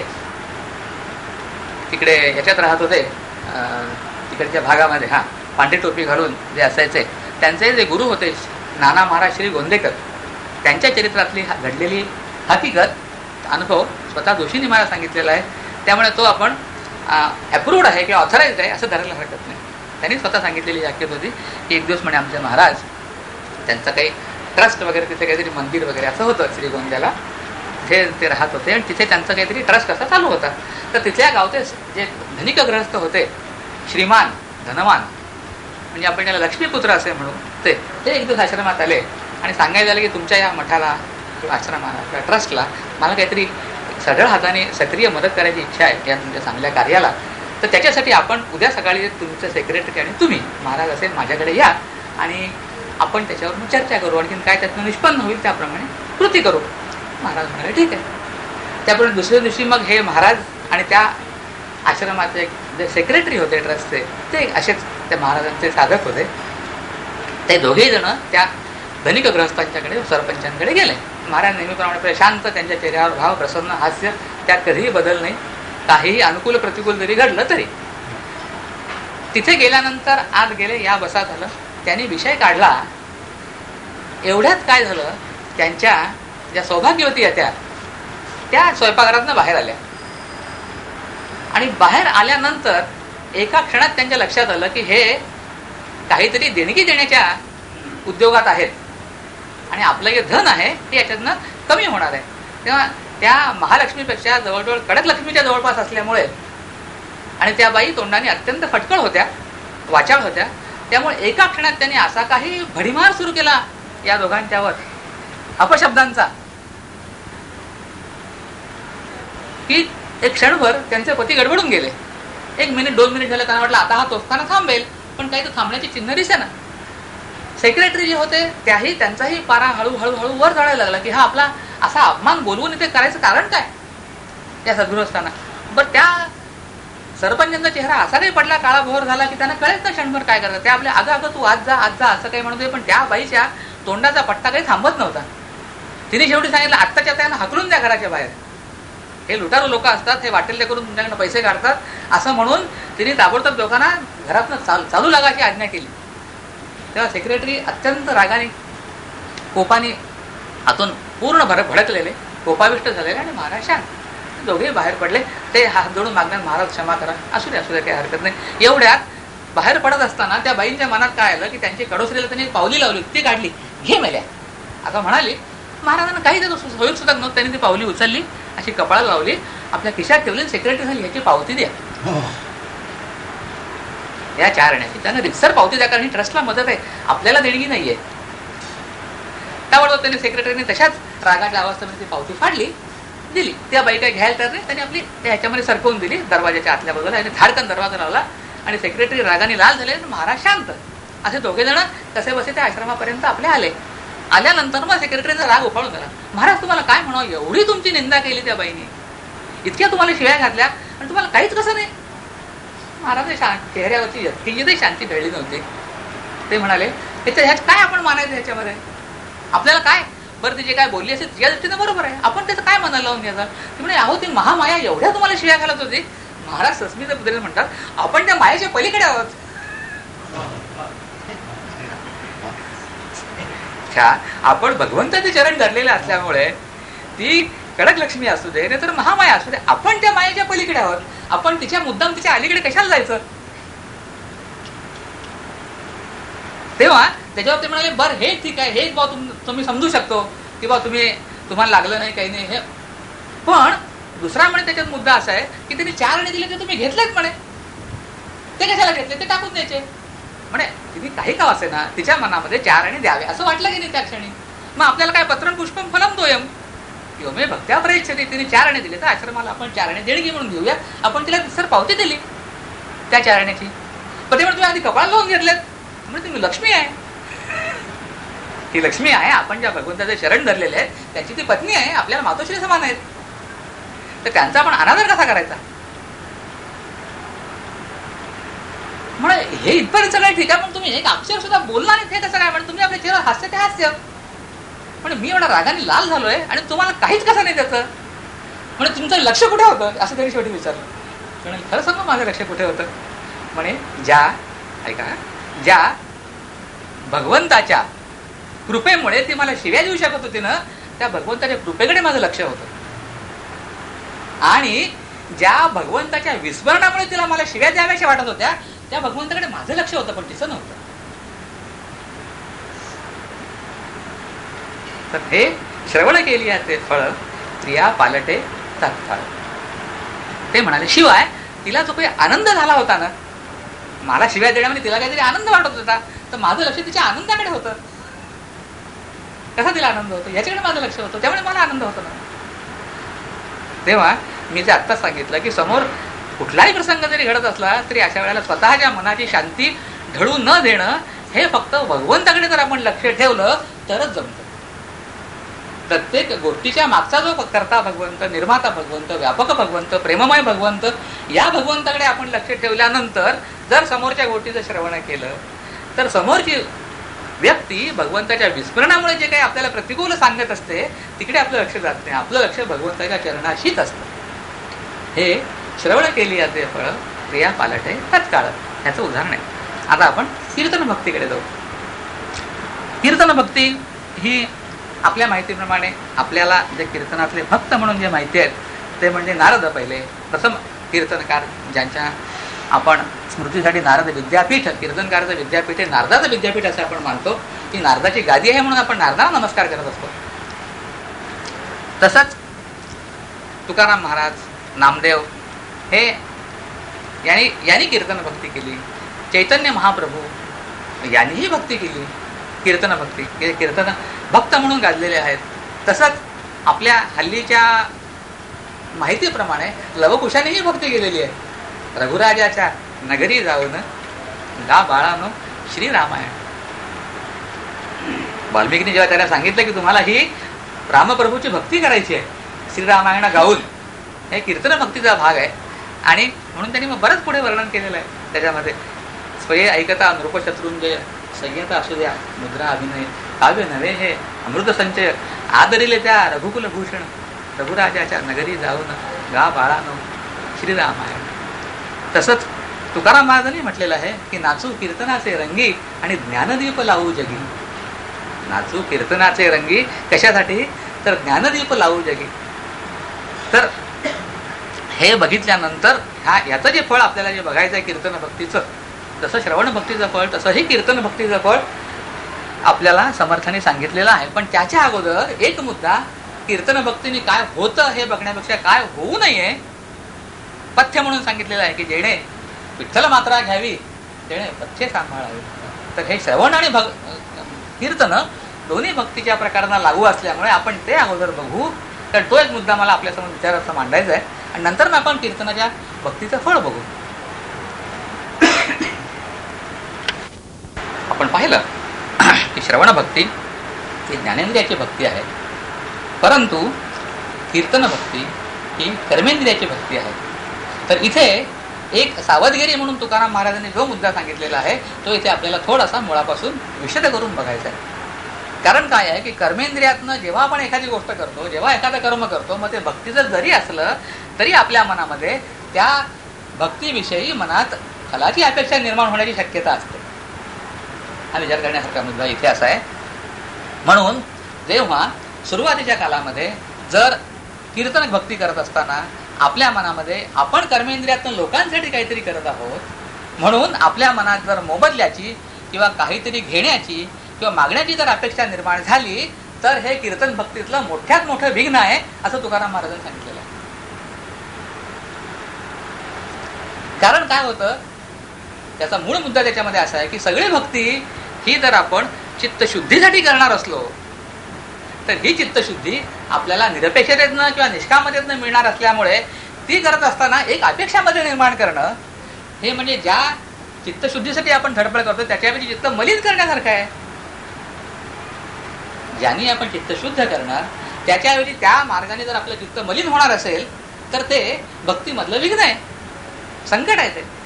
तिकडे याच्यात राहत होते तिकडच्या भागामध्ये, हां पांढरी टोपी घालून जे असायचे त्यांचे जे गुरु होते नाना महाराज श्री गोंदेकर त्यांच्या चरित्रातली घडलेली हकीकत अनुभव स्वतः जोशींनी मला सांगितलेला आहे. त्यामुळे तो आपण अप्रूव्ड आहे किंवा ऑथराइज्ड आहे असं धरायला हरकत नाही. त्यांनी स्वतः सांगितलेली हकीकत होती की एक दिवस म्हणे आमचे महाराज त्यांचा काही ट्रस्ट वगैरे तिथे काहीतरी मंदिर वगैरे असं होतं श्रीगोंद्याला, तिथे ते राहत होते आणि तिथे त्यांचं काहीतरी ट्रस्ट असा चालू होता. तर तिथल्या गावचे जे धनिक ग्रहस्थ होते, श्रीमान धनवान, म्हणजे आपण त्याला लक्ष्मीपुत्र असे म्हणू, ते ते एक दिवस आश्रमात आले आणि सांगायला झालं की तुमच्या या मठाला किंवा आश्रमाला किंवा ट्रस्टला मला काहीतरी सढळ हाताने सक्रिय मदत करायची इच्छा आहे या तुमच्या चांगल्या कार्याला. तर त्याच्यासाठी आपण उद्या सकाळी तुमचं सेक्रेटरी आणि तुम्ही महाराज असेल माझ्याकडे या आणि आपण त्याच्यावर मग चर्चा करू, आणखीन काय त्यातनं निष्पन्न होईल त्याप्रमाणे कृती करू. महाराज म्हणाले ठीक आहे. त्याप्रमाणे दुसऱ्या दिवशी मग हे महाराज आणि त्या आश्रमाचे जे सेक्रेटरी होते ट्रस्टचे, ते असेच त्या महाराजांचे साधक होते, ते दोघेही जण त्या धनिक ग्रहस्थांच्याकडे सरपंचांकडे गेले. महाराज नेहमीप्रमाणे शांत, त्यांच्या चेहऱ्यावर भाव, प्रसन्न हास्य, त्यात कधीही बदल नाही. काहीही अनुकूल प्रतिकूल जरी घडलं तरी. तिथे गेल्यानंतर आत गेले, या बसा झालं, त्यांनी विषय काढला. एवढ्यात काय झालं, त्यांच्या ज्या सौभाग्यवती होत्या त्या स्वयंपाकघरातनं बाहेर आल्या आणि बाहेर आल्यानंतर एका क्षणात त्यांच्या लक्षात आलं की हे काहीतरी देणगी देण्याच्या उद्योगात आहेत आणि आपलं जे धन आहे ते याच्यातनं कमी होणार आहे. तेव्हा त्या महालक्ष्मीपेक्षा जवळजवळ कडक लक्ष्मीच्या जवळपास असल्यामुळे आणि त्या बाई तोंडाने अत्यंत फटकळ होत्या, वाचाळ होत्या, त्यामुळे एका क्षणात त्यांनी असा काही भडीमार सुरू केला या दोघांच्यावर अपशब्दांचा की एक क्षणभर त्यांचे पती गडबडून गेले. एक मिनिट दोन मिनिट झालं, त्यांना वाटलं आता हा तोफखाना थांबेल, पण काही तर थांबण्याची चिन्ह दिसे ना. सेक्रेटरी जे होते त्याही त्यांचाही पारा हळूहळू हळू वर चढायला लागला की हा आपला असा अपमान बोलवून इथे करायचं कारण काय त्या सद्गृहस्थांना. बरं, त्या सरपंचांचा चेहरा असा काही पडला, काळा भोर झाला की त्यांना कळेल ना क्षणभर काय करतात. ते आपले अगं अगं तू आज जा आज जा असं काही म्हणतोय, पण त्या बाईच्या तोंडाचा पट्टा काही थांबत नव्हता. तिने शेवटी सांगितलं आत्ताच्या त्यांना हाकलून द्या घराच्या बाहेर, हे लुटारू लोक असतात, हे वाटेल ते करून तुमच्याकडनं पैसे काढतात, असं म्हणून तिने ताबडतोब लोकांना घरातनं चालू चालू लागायची आज्ञा केली. तेव्हा सेक्रेटरी अत्यंत रागाने कोपाने आतून पूर्ण भर भडकलेले, कोपाविष्ट झालेले आणि महाराज शांत. दोघेही बाहेर पडले. ते हात जोडून मागण्यात महाराज क्षमा करा, असू द्या असू द्या काही हरकत नाही. एवढ्यात बाहेर पडत असताना त्या बाईंच्या मनात काय आलं की त्यांची कडोसरीला त्यांनी पावली लावली, ती काढली, घे मेल्या आता म्हणाली. महाराजांना काही त्याचं होईल सुद्धा नव्हतं. त्यांनी ती पावली उचलली, अशी कपाळाला लावली, आपल्या खिशात ठेवली, सेक्रेटरी झाली याची पावती द्या या चार आण्याची. त्यांना रिक्सर पावती द्या, कारण ही ट्रस्टला मदत आहे, आपल्याला देणगी नाहीये. त्याबरोबर त्यांनी सेक्रेटरीने तशाच रागाच्या अवस्थेमध्ये ती पावती फाडली, दिली. त्या बाई काय घ्यायला तर नाही, त्यांनी आपली ह्याच्यामध्ये सरकवून दिली दरवाजाच्या आतल्या बाजूला आणि धाडकन दरवाजा लावला आणि सेक्रेटरी रागाने लाल झाले, महाराज शांत. असे दोघे जण कसे बसे त्या आश्रमापर्यंत आपले आले. आल्यानंतर मग सेक्रेटरीचा राग उफाळून झाला. महाराज तुम्हाला काय म्हणावं, एवढी तुमची निंदा केली त्या बाईने, इतक्या तुम्हाला शिव्या घातल्या आणि तुम्हाला काहीच कसं नाही. महाराज चेहऱ्यावरची किंचितही शांती भेटली नव्हती. ते म्हणाले त्याच्या ह्याच काय आपण मानायचं, ह्याच्यामध्ये आपल्याला काय. बरं, तिचे काय बोलली असेल तिच्या दृष्टीनं बरोबर आहे, आपण त्याचं काय मनाला लावून घ्यायचं. ती म्हणे अहो ती महामाया एवढ्या तुम्हाला शिव्या घालत होती. महाराज सस्मित पुत्रीने म्हणतात आपण त्या मायाच्या पलीकडे आहोत. आपण भगवंताचे चरण धरलेले असल्यामुळे ती कडक लक्ष्मी असू दे नाही तर महामाया असू दे, आपण त्या मायाच्या पलीकडे आहोत. आपण तिच्या मुद्दाम तिच्या अलीकडे कशाला जायचं. तेव्हा त्याच्यावर ते म्हणाले बरं हे ठीक आहे, हेच बा तुम्ही समजू शकतो की बा तुम्ही तुम्हाला लागलं नाही काही नाही हे, पण दुसरा म्हणे त्याच्यात मुद्दा असा आहे की त्यांनी चार आणे दिले ते तुम्ही घेतलेत म्हणे, ते कशाला घेतले, ते टाकून द्यायचे म्हणे. तिने काही का असे ना तिच्या मनामध्ये चार आणे द्यावे असं वाटलं की नाही त्या क्षणी. मग आपल्याला काय पत्रं पुष्पम फलम दोयम योमे भक्त्या प्रयच्छते. तिने चार आणे दिले तर आश्रमाला आपण चार आणे देणगी म्हणून घेऊया. आपण तिला सर पावती दिली त्या चार आण्याची, पण ते तुम्ही आधी कपाळ लावून घेतलेत म्हणजे तुम्ही लक्ष्मी आहे. ही लक्ष्मी आहे, आपण ज्या भगवंताचे शरण धरलेले आहेत त्यांची ती पत्नी आहे, आपल्याला मातोश्री समान आहेत, तर त्यांचा आपण अनादर कसा करायचा. म्हणजे हे इथपर्यंत सगळं ठीक आहे, पण तुम्ही एक अक्षर सुद्धा बोलला नाही ते कसं काय. म्हणजे तुम्ही आपल्या चेहऱ्यावर हास्य ते हास्य, म्हणजे मी एवढा रागाने लाल झालोय आणि तुम्हाला काहीच कसं नाही त्याचं. म्हणजे तुमचं लक्ष कुठे होतं असं तरी शेवटी विचारलं. म्हणजे खरं सांगू माझं लक्ष कुठे होतं. म्हणे ज्या ऐका ज्या भगवंताच्या कृपेमुळे ती मला शिव्या देऊ शकत होती ना, त्या भगवंताच्या कृपेकडे माझं लक्ष होतं. आणि ज्या भगवंताच्या विस्मरणामुळे तिला मला शिव्या द्याव्याशा वाटत होत्या त्या भगवंताकडे माझं लक्ष होतं, पण तिचं नव्हतं. तर हे श्रवण केली ते फळ क्रिया पालटे तत्काळ. ते म्हणाले शिवाय तिला जो काही आनंद झाला होता ना, मला शिव्या देण्यामध्ये तिला काहीतरी आनंद वाटत होता, तर माझं लक्ष तिच्या आनंदाकडे होतं. कसा तिला आनंद होतो याच्याकडे माझं लक्ष होतं, त्यामुळे मला आनंद होतो ना. तेव्हा मी जे आत्ताच सांगितलं की समोर कुठलाही प्रसंग जरी घडत असला तरी अशा वेळेला स्वतःच्या मनाची शांती ढळू न देणं, हे फक्त भगवंताकडे जर आपण लक्ष ठेवलं तरच जमतं. प्रत्येक गोष्टीच्या मागचा जो करता भगवंत, निर्माता भगवंत, व्यापक भगवंत, प्रेममय भगवंत, या भगवंताकडे आपण लक्ष ठेवल्यानंतर जर समोरच्या गोष्टीचं श्रवण केलं तर समोरची व्यक्ती भगवंताच्या विस्मरणामुळे जे काही आपल्याला प्रतिकूल सांगत असते तिकडे आपलं लक्ष जात नाही. आपलं लक्ष भगवंताच्या चरणाशीच असतं. हे श्रवण केली याचे फळ क्रिया पालटे तत्काळ, ह्याचं उदाहरण आहे. आता आपण कीर्तन भक्तीकडे जाऊ. कीर्तन भक्ती ही आपल्या माहितीप्रमाणे आपल्याला जे कीर्तनातले भक्त म्हणून जे माहिती आहेत ते म्हणजे नारद पहिले प्रथम कीर्तनकार, ज्यांच्या आपण स्मृतीसाठी नारद विद्यापीठ, कीर्तनकाराचं विद्यापीठ हे नारदाचं विद्यापीठ असं आपण मानतो. की नारदाची गादी आहे म्हणून आपण नारदाला नमस्कार करत असतो. तसंच तुकाराम महाराज, नामदेव हे यांनी यांनी कीर्तन भक्ती केली. चैतन्य महाप्रभू यांनीही भक्ती केली, कीर्तन भक्ती, कीर्तन भक्त म्हणून गाजलेले आहेत. तसंच आपल्या हल्लीच्या माहितीप्रमाणे लवकुशानेही भक्ती केलेली आहे. रघुराजाच्या नगरी जाऊन गा बाळानो श्रीरामायण. वाल्मिकीने जेव्हा त्याला सांगितलं की तुम्हाला ही रामप्रभूची भक्ती करायची आहे, श्रीरामायण गाऊन, हे कीर्तन भक्तीचा भाग आहे. आणि म्हणून त्यांनी मग बरंच पुढे वर्णन केलेलं आहे त्याच्यामध्ये. स्वये ऐकता नृपशत्रुंजय, संयता असू द्या मुद्रा अभिनय, काव्य नव्हे हे अमृत संचय, आदरिले त्या रघुकुल भूषण, रघुराजाच्या नगरी जाऊन गा बाळानो श्रीरामायण. तसंच तुकाराम महाराजांनी म्हटलेलं आहे की नाचू कीर्तनाचे रंगी आणि ज्ञानदीप लावू जगी. नाचू कीर्तनाचे रंगी कशासाठी, तर ज्ञानदीप लावू जगी. तर हे बघितल्यानंतर ह्या याचं जे फळ आपल्याला जे बघायचं आहे कीर्तन भक्तीचं, जसं श्रवण भक्तीचं फळ तसंही कीर्तन भक्तीचं फळ आपल्याला समर्थाने सांगितलेलं आहे. पण त्याच्या अगोदर एक मुद्दा, कीर्तन भक्तीने काय होतं हे बघण्यापेक्षा काय होऊ नये पथ्य म्हणून सांगितलेलं आहे की जेणे विठ्ठल मात्रा घ्यावी तेणे पथ्य सांभाळावे. तर हे श्रवण आणि भग कीर्तन दोन्ही भक्तीच्या प्रकारांना लागू असल्यामुळे आपण ते अगोदर बघू. तर तो एक मुद्दा मला आपल्यासमोर विचाराचा मांडायचा आहे आणि नंतर मग आपण कीर्तनाच्या भक्तीचं फळ बघू. आपण पाहिलं की श्रवण भक्ती ही ज्ञानेंद्रियाची भक्ती आहे, परंतु कीर्तन भक्ती ही कर्मेंद्रियाची भक्ती आहे. तर इथे एक सावधगिरी म्हणून तुकाराम महाराजांनी जो मुद्दा सांगितलेला आहे तो इथे आपल्याला थोडासा मुळापासून विशद करून बघायचा आहे. कारण काय आहे की कर्मेंद्रियातनं जेव्हा आपण एखादी गोष्ट करतो, जेव्हा एखादं कर्म करतो, मग ते भक्तीचं जरी असलं तरी आपल्या मनामध्ये त्या भक्तीविषयी मनात फलाची अपेक्षा निर्माण होण्याची शक्यता असते. हा विचार करण्यासारखा मुद्दा इथे असा आहे. म्हणून जेव्हा सुरुवातीच्या कालामध्ये जर कीर्तन भक्ती करत असताना आपल्या मनामध्ये आपण कर्मेंद्रियातून लोकांसाठी काहीतरी करत आहोत म्हणून आपल्या मनात जर मोबदल्याची किंवा काहीतरी घेण्याची किंवा मागण्याची जर अपेक्षा निर्माण झाली तर हे कीर्तन भक्तीतलं मोठ्यात मोठं विघ्न आहे असं तुकाराम महाराजांनी सांगितलेलं आहे. कारण काय होतं, त्याचा मूळ मुद्दा त्याच्यामध्ये असा आहे की सगळी भक्ती ही जर आपण चित्तशुद्धीसाठी करणार असलो तर ही चित्तशुद्धी आपल्याला निरपेक्षतेतनं किंवा निष्कामतेतनं मिळणार असल्यामुळे ती करत असताना एक अपेक्षामध्ये निर्माण करणं हे म्हणजे ज्या चित्तशुद्धीसाठी आपण धडपड करतो त्याच्याऐवजी चित्त मलिन करण्यासारखं आहे. ज्यांनी आपण चित्त शुद्ध करणार त्याच्याऐवजी त्या मार्गाने जर आपलं चित्त मलिन होणार असेल तर ते भक्तीमधलं विघ्न आहे, संकट आहे ते.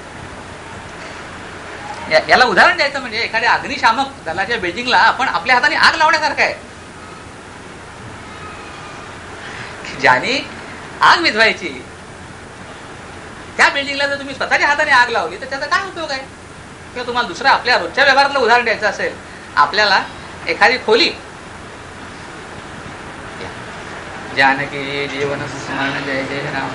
याला उदाहरण द्यायचं म्हणजे एखाद्या अग्निशामक दलाच्या बिल्डिंगला आपण आपल्या हाताने आग लावण्यासारखं आहे. ज्याने आग विझवायची त्या बिल्डिंगला जर तुम्ही स्वतःच्या हाताने आग लावली तर त्याचा काय उपयोग आहे. किंवा तुम्हाला दुसरं आपल्या रोजच्या व्यवहारातलं उदाहरण द्यायचं असेल, आपल्याला एखादी खोली, जानकी जीवन स्मरण जय जय राम,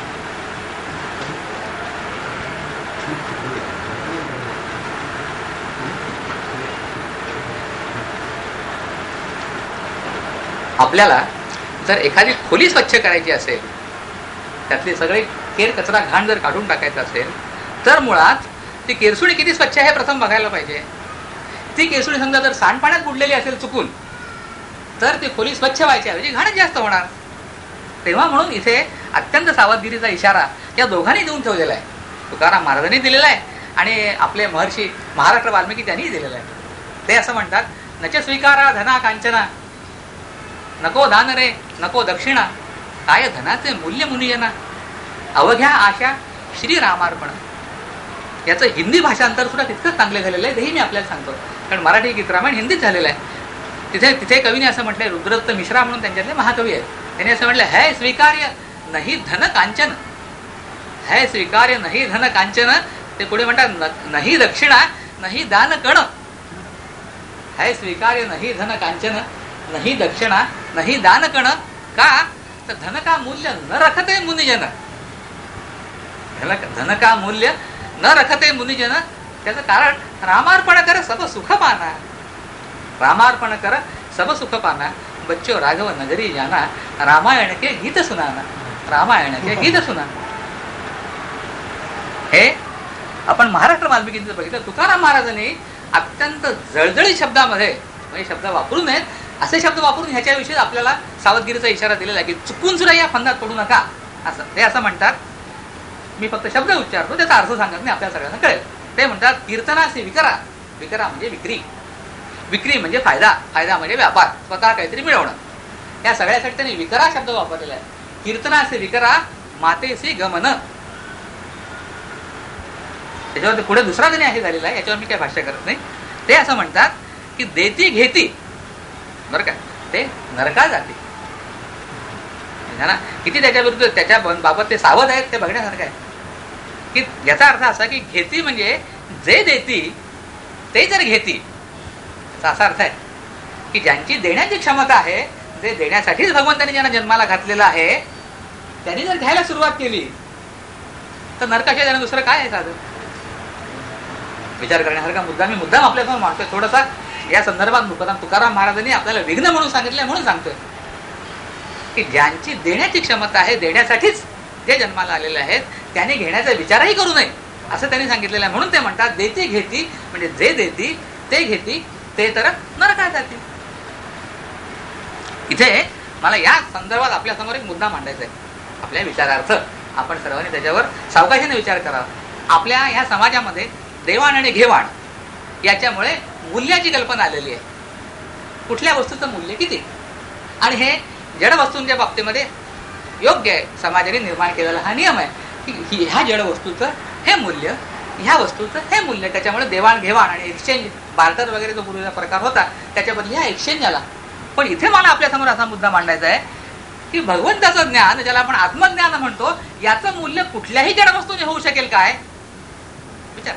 आपल्याला जर एखादी खोली स्वच्छ करायची असेल, त्यातले सगळे केर कचरा घाण जर काढून टाकायचा असेल, तर मुळात ती केरसुणी किती स्वच्छ आहे हे प्रथम बघायला पाहिजे. ती केरसुणी समजा जर सांडपाण्यात बुडलेली असेल चुकून, तर ती खोली स्वच्छ व्हायची ऐवजी घाणच जास्त होणार. तेव्हा म्हणून इथे अत्यंत सावधगिरीचा इशारा या दोघांनी देऊन ठेवलेला आहे. तुकाराम महाराजांनी दिलेला आहे आणि आपले महर्षी महाराष्ट्र वाल्मिकी त्यांनीही दिलेला आहे. ते असं म्हणतात, नच स्वीकारा धना कांचना, नको दान रे नको दक्षिणा, काय धनाचे मूल्य मुनिजना, अवघ्या आशा श्रीरामार्पण. याचं हिंदी भाषांतर सुद्धा तितकंच चांगलं झालेलं आहे, तेही मी आपल्याला सांगतो, कारण मराठी गीत रामायण हिंदीत झालेलं आहे. तिथे तिथे कवीने असं म्हटलंय, रुद्रदत्त मिश्रा म्हणून त्यांच्यातले महाकवी आहेत, त्यांनी असं म्हटलं, है स्वीकार्य नाही धन कांचन, है स्वीकार्य नाही धन कांचन. ते पुढे म्हणतात, नाही दक्षिणा नाही दान कण, है स्वीकार्य नाही धन कांचन नाही दक्षिणा नाही दान कण. का तर धन का मूल्य न रखते मुनिजन, धन का मूल्य न रखते मुनिजन. त्याचं कारण, रामार्पण कर सब सुख पाना, रामार्पण कर सब सुख पाना, बच्चो राघव नगरी जाना, रामायण के गीत सुनाना, रामायण के गीत सुना. हे आपण महाराष्ट्र वाल्मिकींचं बघितलं. तुकाराम महाराजांनी अत्यंत जळजळीत शब्दामध्ये, म्हणजे शब्द वापरू नयेत असे शब्द वापरून ह्याच्याविषयी आपल्याला सावधगिरीचा इशारा दिलेला आहे, की चुकून सुद्धा या फंदात पडू नका असं. ते असं म्हणतात, मी फक्त शब्द उच्चारतो, त्याचा अर्थ सांगत नाही, आपल्या सगळ्यांना कळेल. ते म्हणतात, कीर्तनासे विकरा, विकरा म्हणजे विक्री, विक्री म्हणजे फायदा, फायदा म्हणजे व्यापार, स्वतः काहीतरी मिळवणं. या सगळ्यासाठी त्यांनी विकरा शब्द वापरलेला आहे. कीर्तनासे विकरा मातेसी गमन. त्याच्यावर पुढे दुसरा जणी आहे झालेला आहे, याच्यावर मी काही भाष्य करत नाही. ते असं म्हणतात की देती घेती, बरं का, ते नरका जाते. किती त्याच्या विरुद्ध त्याच्या बाबत ते सावध आहेत ते बघण्यासारखं आहे. की याचा अर्थ असा की घेती म्हणजे जे देती ते जर घेती, असा अर्थ आहे की ज्यांची देण्याची क्षमता आहे, जे देण्यासाठीच भगवंतांनी ज्यांना जन्माला घातलेलं आहे, त्यांनी जर घ्यायला सुरुवात केली तर नरकाच्या ज्यांना दुसरं काय आहे साधन. विचार करण्यासारखा मुद्दा मी मुद्दाम आपल्यासमोर मांडतोय. थोडासा या संदर्भात मुद्दाम तुकाराम महाराजांनी आपल्याला विघ्न म्हणून सांगितलंय, म्हणून सांगतोय की ज्यांची देण्याची क्षमता आहे, देण्यासाठीच जे जन्माला आलेले आहेत, त्यांनी घेण्याचा विचारही करू नये असं त्यांनी सांगितलेलं आहे. म्हणून ते म्हणतात, देती घेती म्हणजे जे देती ते घेती ते तर नरकात जातील. इथे मला या संदर्भात आपल्यासमोर एक मुद्दा मांडायचा आहे. आपल्या विचारार्थ आपण सर्वांनी त्याच्यावर सावकाशीने विचार करावा. आपल्या ह्या समाजामध्ये देवाण आणि घेवाण याच्यामुळे मूल्याची कल्पना आलेली आहे. कुठल्या वस्तूचं मूल्य किती, आणि हे जड वस्तूंच्या बाबतीमध्ये योग्य आहे. समाजाने निर्माण केलेला हा नियम आहे की ह्या जड वस्तूचं हे मूल्य, ह्या वस्तूचं हे मूल्य. त्याच्यामुळे देवाण घेवाण आणि एक्सचेंज, बार्टर वगैरे जो पूर्वीचा प्रकार होता त्याच्याबद्दल ह्या एक्सचेंज आला. पण इथे मला आपल्यासमोर असा मुद्दा मांडायचा आहे की भगवंताचं ज्ञान, ज्याला आपण आत्मज्ञान म्हणतो, याचं मूल्य कुठल्याही जड वस्तूने होऊ शकेल काय? विचार.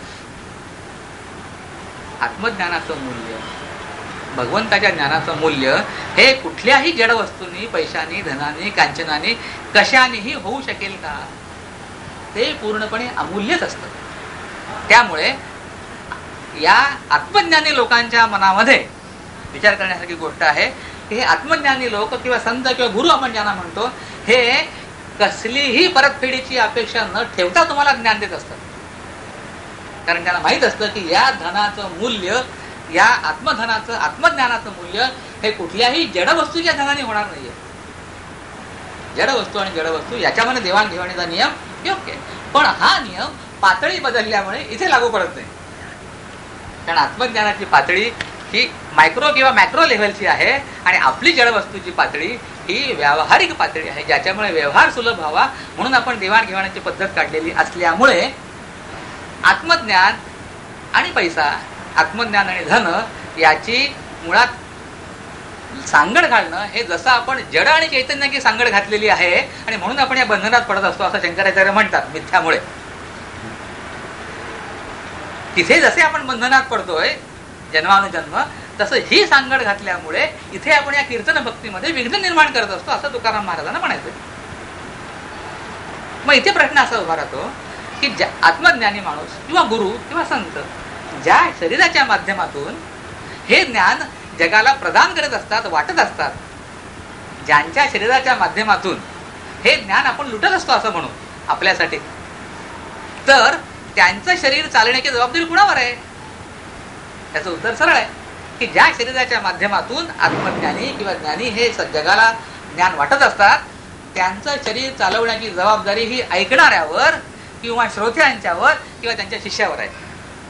आत्मज्ञानाचं मूल्य, भगवंताच्या ज्ञानाचं मूल्य हे कुठल्याही जड वस्तूंनी, पैशाने, धनाने, कांचनाने, कशानेही होऊ शकेल का? ते पूर्णपणे अमूल्यच असतं. त्यामुळे या आत्मज्ञानी लोकांच्या मनामध्ये विचार करण्यासारखी गोष्ट आहे की हे आत्मज्ञानी लोक किंवा संत किंवा गुरु आपण ज्यांना म्हणतो, हे कसलीही परतफेडीची अपेक्षा न ठेवता तुम्हाला ज्ञान देत असतात. कारण त्यांना माहित असतं की या धनाचं मूल्य, या आत्मधनाचं, आत्मज्ञानाचं मूल्य हे कुठल्याही जडवस्तूच्या धनाने होणार नाहीये. जडवस्तू आणि जडवस्तू याच्यामध्ये देवाणघेवाणीचा नियम योग्य आहे, पण हा नियम पातळी बदलल्यामुळे इथे लागू पडत नाही. कारण आत्मज्ञानाची पातळी ही मायक्रो किंवा मॅक्रो लेव्हलची आहे आणि आपली जडवस्तूची पातळी ही व्यावहारिक पातळी आहे, ज्याच्यामुळे व्यवहार सुलभ व्हावा म्हणून आपण देवाणघेवाणीची पद्धत काढलेली असल्यामुळे आत्मज्ञान आणि पैसा, आत्मज्ञान आणि धन याची मुळात सांगड घालणं हे जसं आपण जड आणि चैतन्याची सांगड घातलेली आहे आणि म्हणून आपण या बंधनात पडत असतो असं शंकराचार्य म्हणतात मिथ्यामुळे. तिथे जसे आपण बंधनात पडतोय जन्मानुजन्म, तसं ही सांगड घातल्यामुळे इथे आपण या कीर्तन भक्तीमध्ये विघ्न निर्माण करत असतो असं तुकाराम महाराजांना म्हणायचं. मग इथे प्रश्न असा उभा राहतो की आत्मज्ञानी माणूस किंवा गुरु किंवा संत ज्या शरीराच्या माध्यमातून हे ज्ञान जगाला प्रदान करत असतात, वाटत असतात, ज्यांच्या शरीराच्या माध्यमातून हे ज्ञान आपण लुटत असतो असं म्हणू आपल्यासाठी, तर त्यांचं शरीर चालण्याची जबाबदारी कुणावर आहे? त्याचं उत्तर सरळ आहे की ज्या शरीराच्या माध्यमातून आत्मज्ञानी किंवा ज्ञानी हे जगाला ज्ञान वाटत असतात, त्यांचं शरीर चालवण्याची जबाबदारी ही ऐकणाऱ्यावर किंवा श्रोत्यांच्यावर किंवा त्यांच्या शिष्यावर आहे.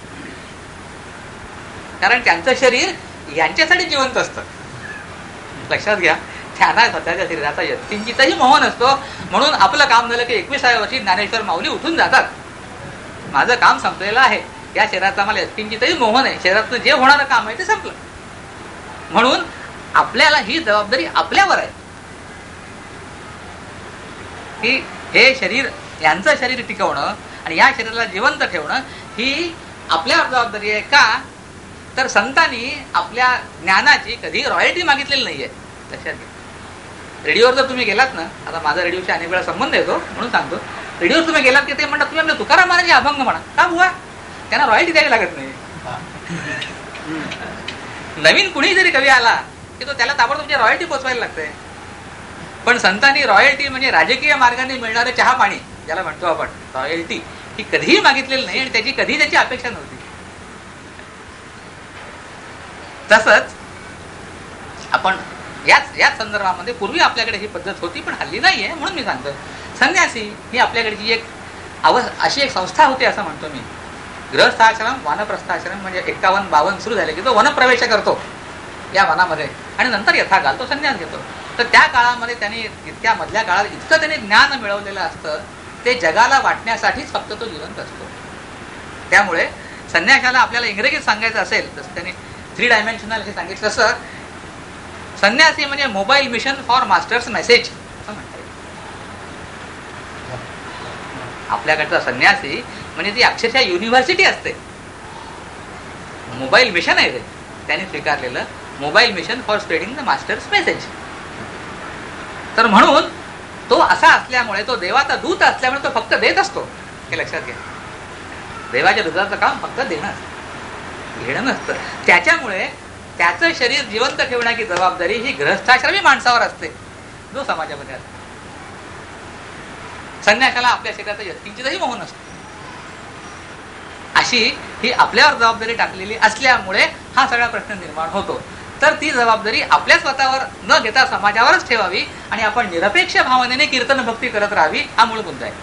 कारण त्यांचं शरीर यांच्यासाठी जिवंत असतं. लक्षात घ्या, त्यांना स्वतःच्या शरीराचा यत्किंचितही मोह नसतो. म्हणून आपलं काम झालं की एकविसाव्या वर्षी ज्ञानेश्वर माऊली उठून जातात, माझं काम संपलेलं आहे, या शरीराचा मला यत्किंचितही मोह नाही, शरीरातून जे होणारं काम आहे ते संपलं. म्हणून आपल्याला ही जबाबदारी आपल्यावर आहे की हे शरीर, यांचं शरीर टिकवणं आणि या शरीराला जिवंत ठेवणं ही आपल्यावर जबाबदारी आहे. का तर संतांनी आपल्या ज्ञानाची कधी रॉयल्टी मागितलेली नाहीये. लक्षात घ्या. रेडिओवर जर तुम्ही गेलात ना, आता माझा रेडिओशी अनेक वेळा संबंध येतो म्हणून सांगतो, रेडिओवर तुम्ही गेलात की ते म्हणतात तुम्ही आपल्या तुकाराम महाराज अभंग म्हणा. का बुवा? त्यांना रॉयल्टी द्यावी लागत नाही. नवीन कुणी जरी कवी आला की तो त्याला ताबडतोब तुमची रॉयल्टी पोचवायला लागते. पण संतांनी रॉयल्टी म्हणजे राजकीय मार्गाने मिळणारे चहा पाणी ज्याला म्हणतो आपण रॉयल्टी, ही कधीही मागितलेली नाही आणि त्याची कधी त्याची अपेक्षा नव्हती. तसंच आपण याच याच संदर्भामध्ये पूर्वी आपल्याकडे ही पद्धत होती पण हल्ली नाहीये. म्हणून मी सांगतो, संन्यासी ही आपल्याकडची एक अव अशी एक संस्था होती असं म्हणतो मी. गृहस्थाश्रम, वानप्रस्थाश्रम म्हणजे एक्कावन्न बावन्न सुरू झाले की तो वनप्रवेश करतो या वनामध्ये आणि नंतर यथाकाल तो संन्यास घेतो. तर त्या काळामध्ये त्यांनी त्या मधल्या काळात इतकं त्याने ज्ञान मिळवलेलं असतं ते जगाला वाटण्यासाठीच फक्त तो जिवंत असतो. त्यामुळे संन्यासाला आपल्याला इंग्रजीत सांगायचं असेल जसं त्यांनी थ्री डायमेन्शनल हे सांगितलं तसं संन्यासी म्हणजे mobile mission for master's message असं म्हणता येईल. आपल्याकडचा संन्यासी म्हणजे ती अक्षरशः युनिव्हर्सिटी असते. मोबाईल मिशन आहे ते त्यांनी स्वीकारलेलं, mobile mission for spreading the master's message. तर म्हणून तो असा असल्यामुळे, तो देवाचा दूत असल्यामुळे तो फक्त देत असतो, हे लक्षात घ्या. देवाच्या दूताचं काम फक्त देणं असतं, घेणं नसतं. त्याच्यामुळे त्याचं शरीर जिवंत ठेवण्याची जबाबदारी ही गृहस्थाश्रमी माणसावर असते जो समाजामध्ये असतो. संन्यासाला आपल्या शरीराचा यत्किंचितही मोह नसतो. अशी ही आपल्यावर जबाबदारी टाकलेली असल्यामुळे हा सगळा प्रश्न निर्माण होतो. तर ती जबाबदारी आपल्या स्वतःवर न घेता समाजावरच ठेवावी आणि आपण निरपेक्ष भावनेने कीर्तन भक्ती करत राहावी, हा मूळ मुद्दा आहे.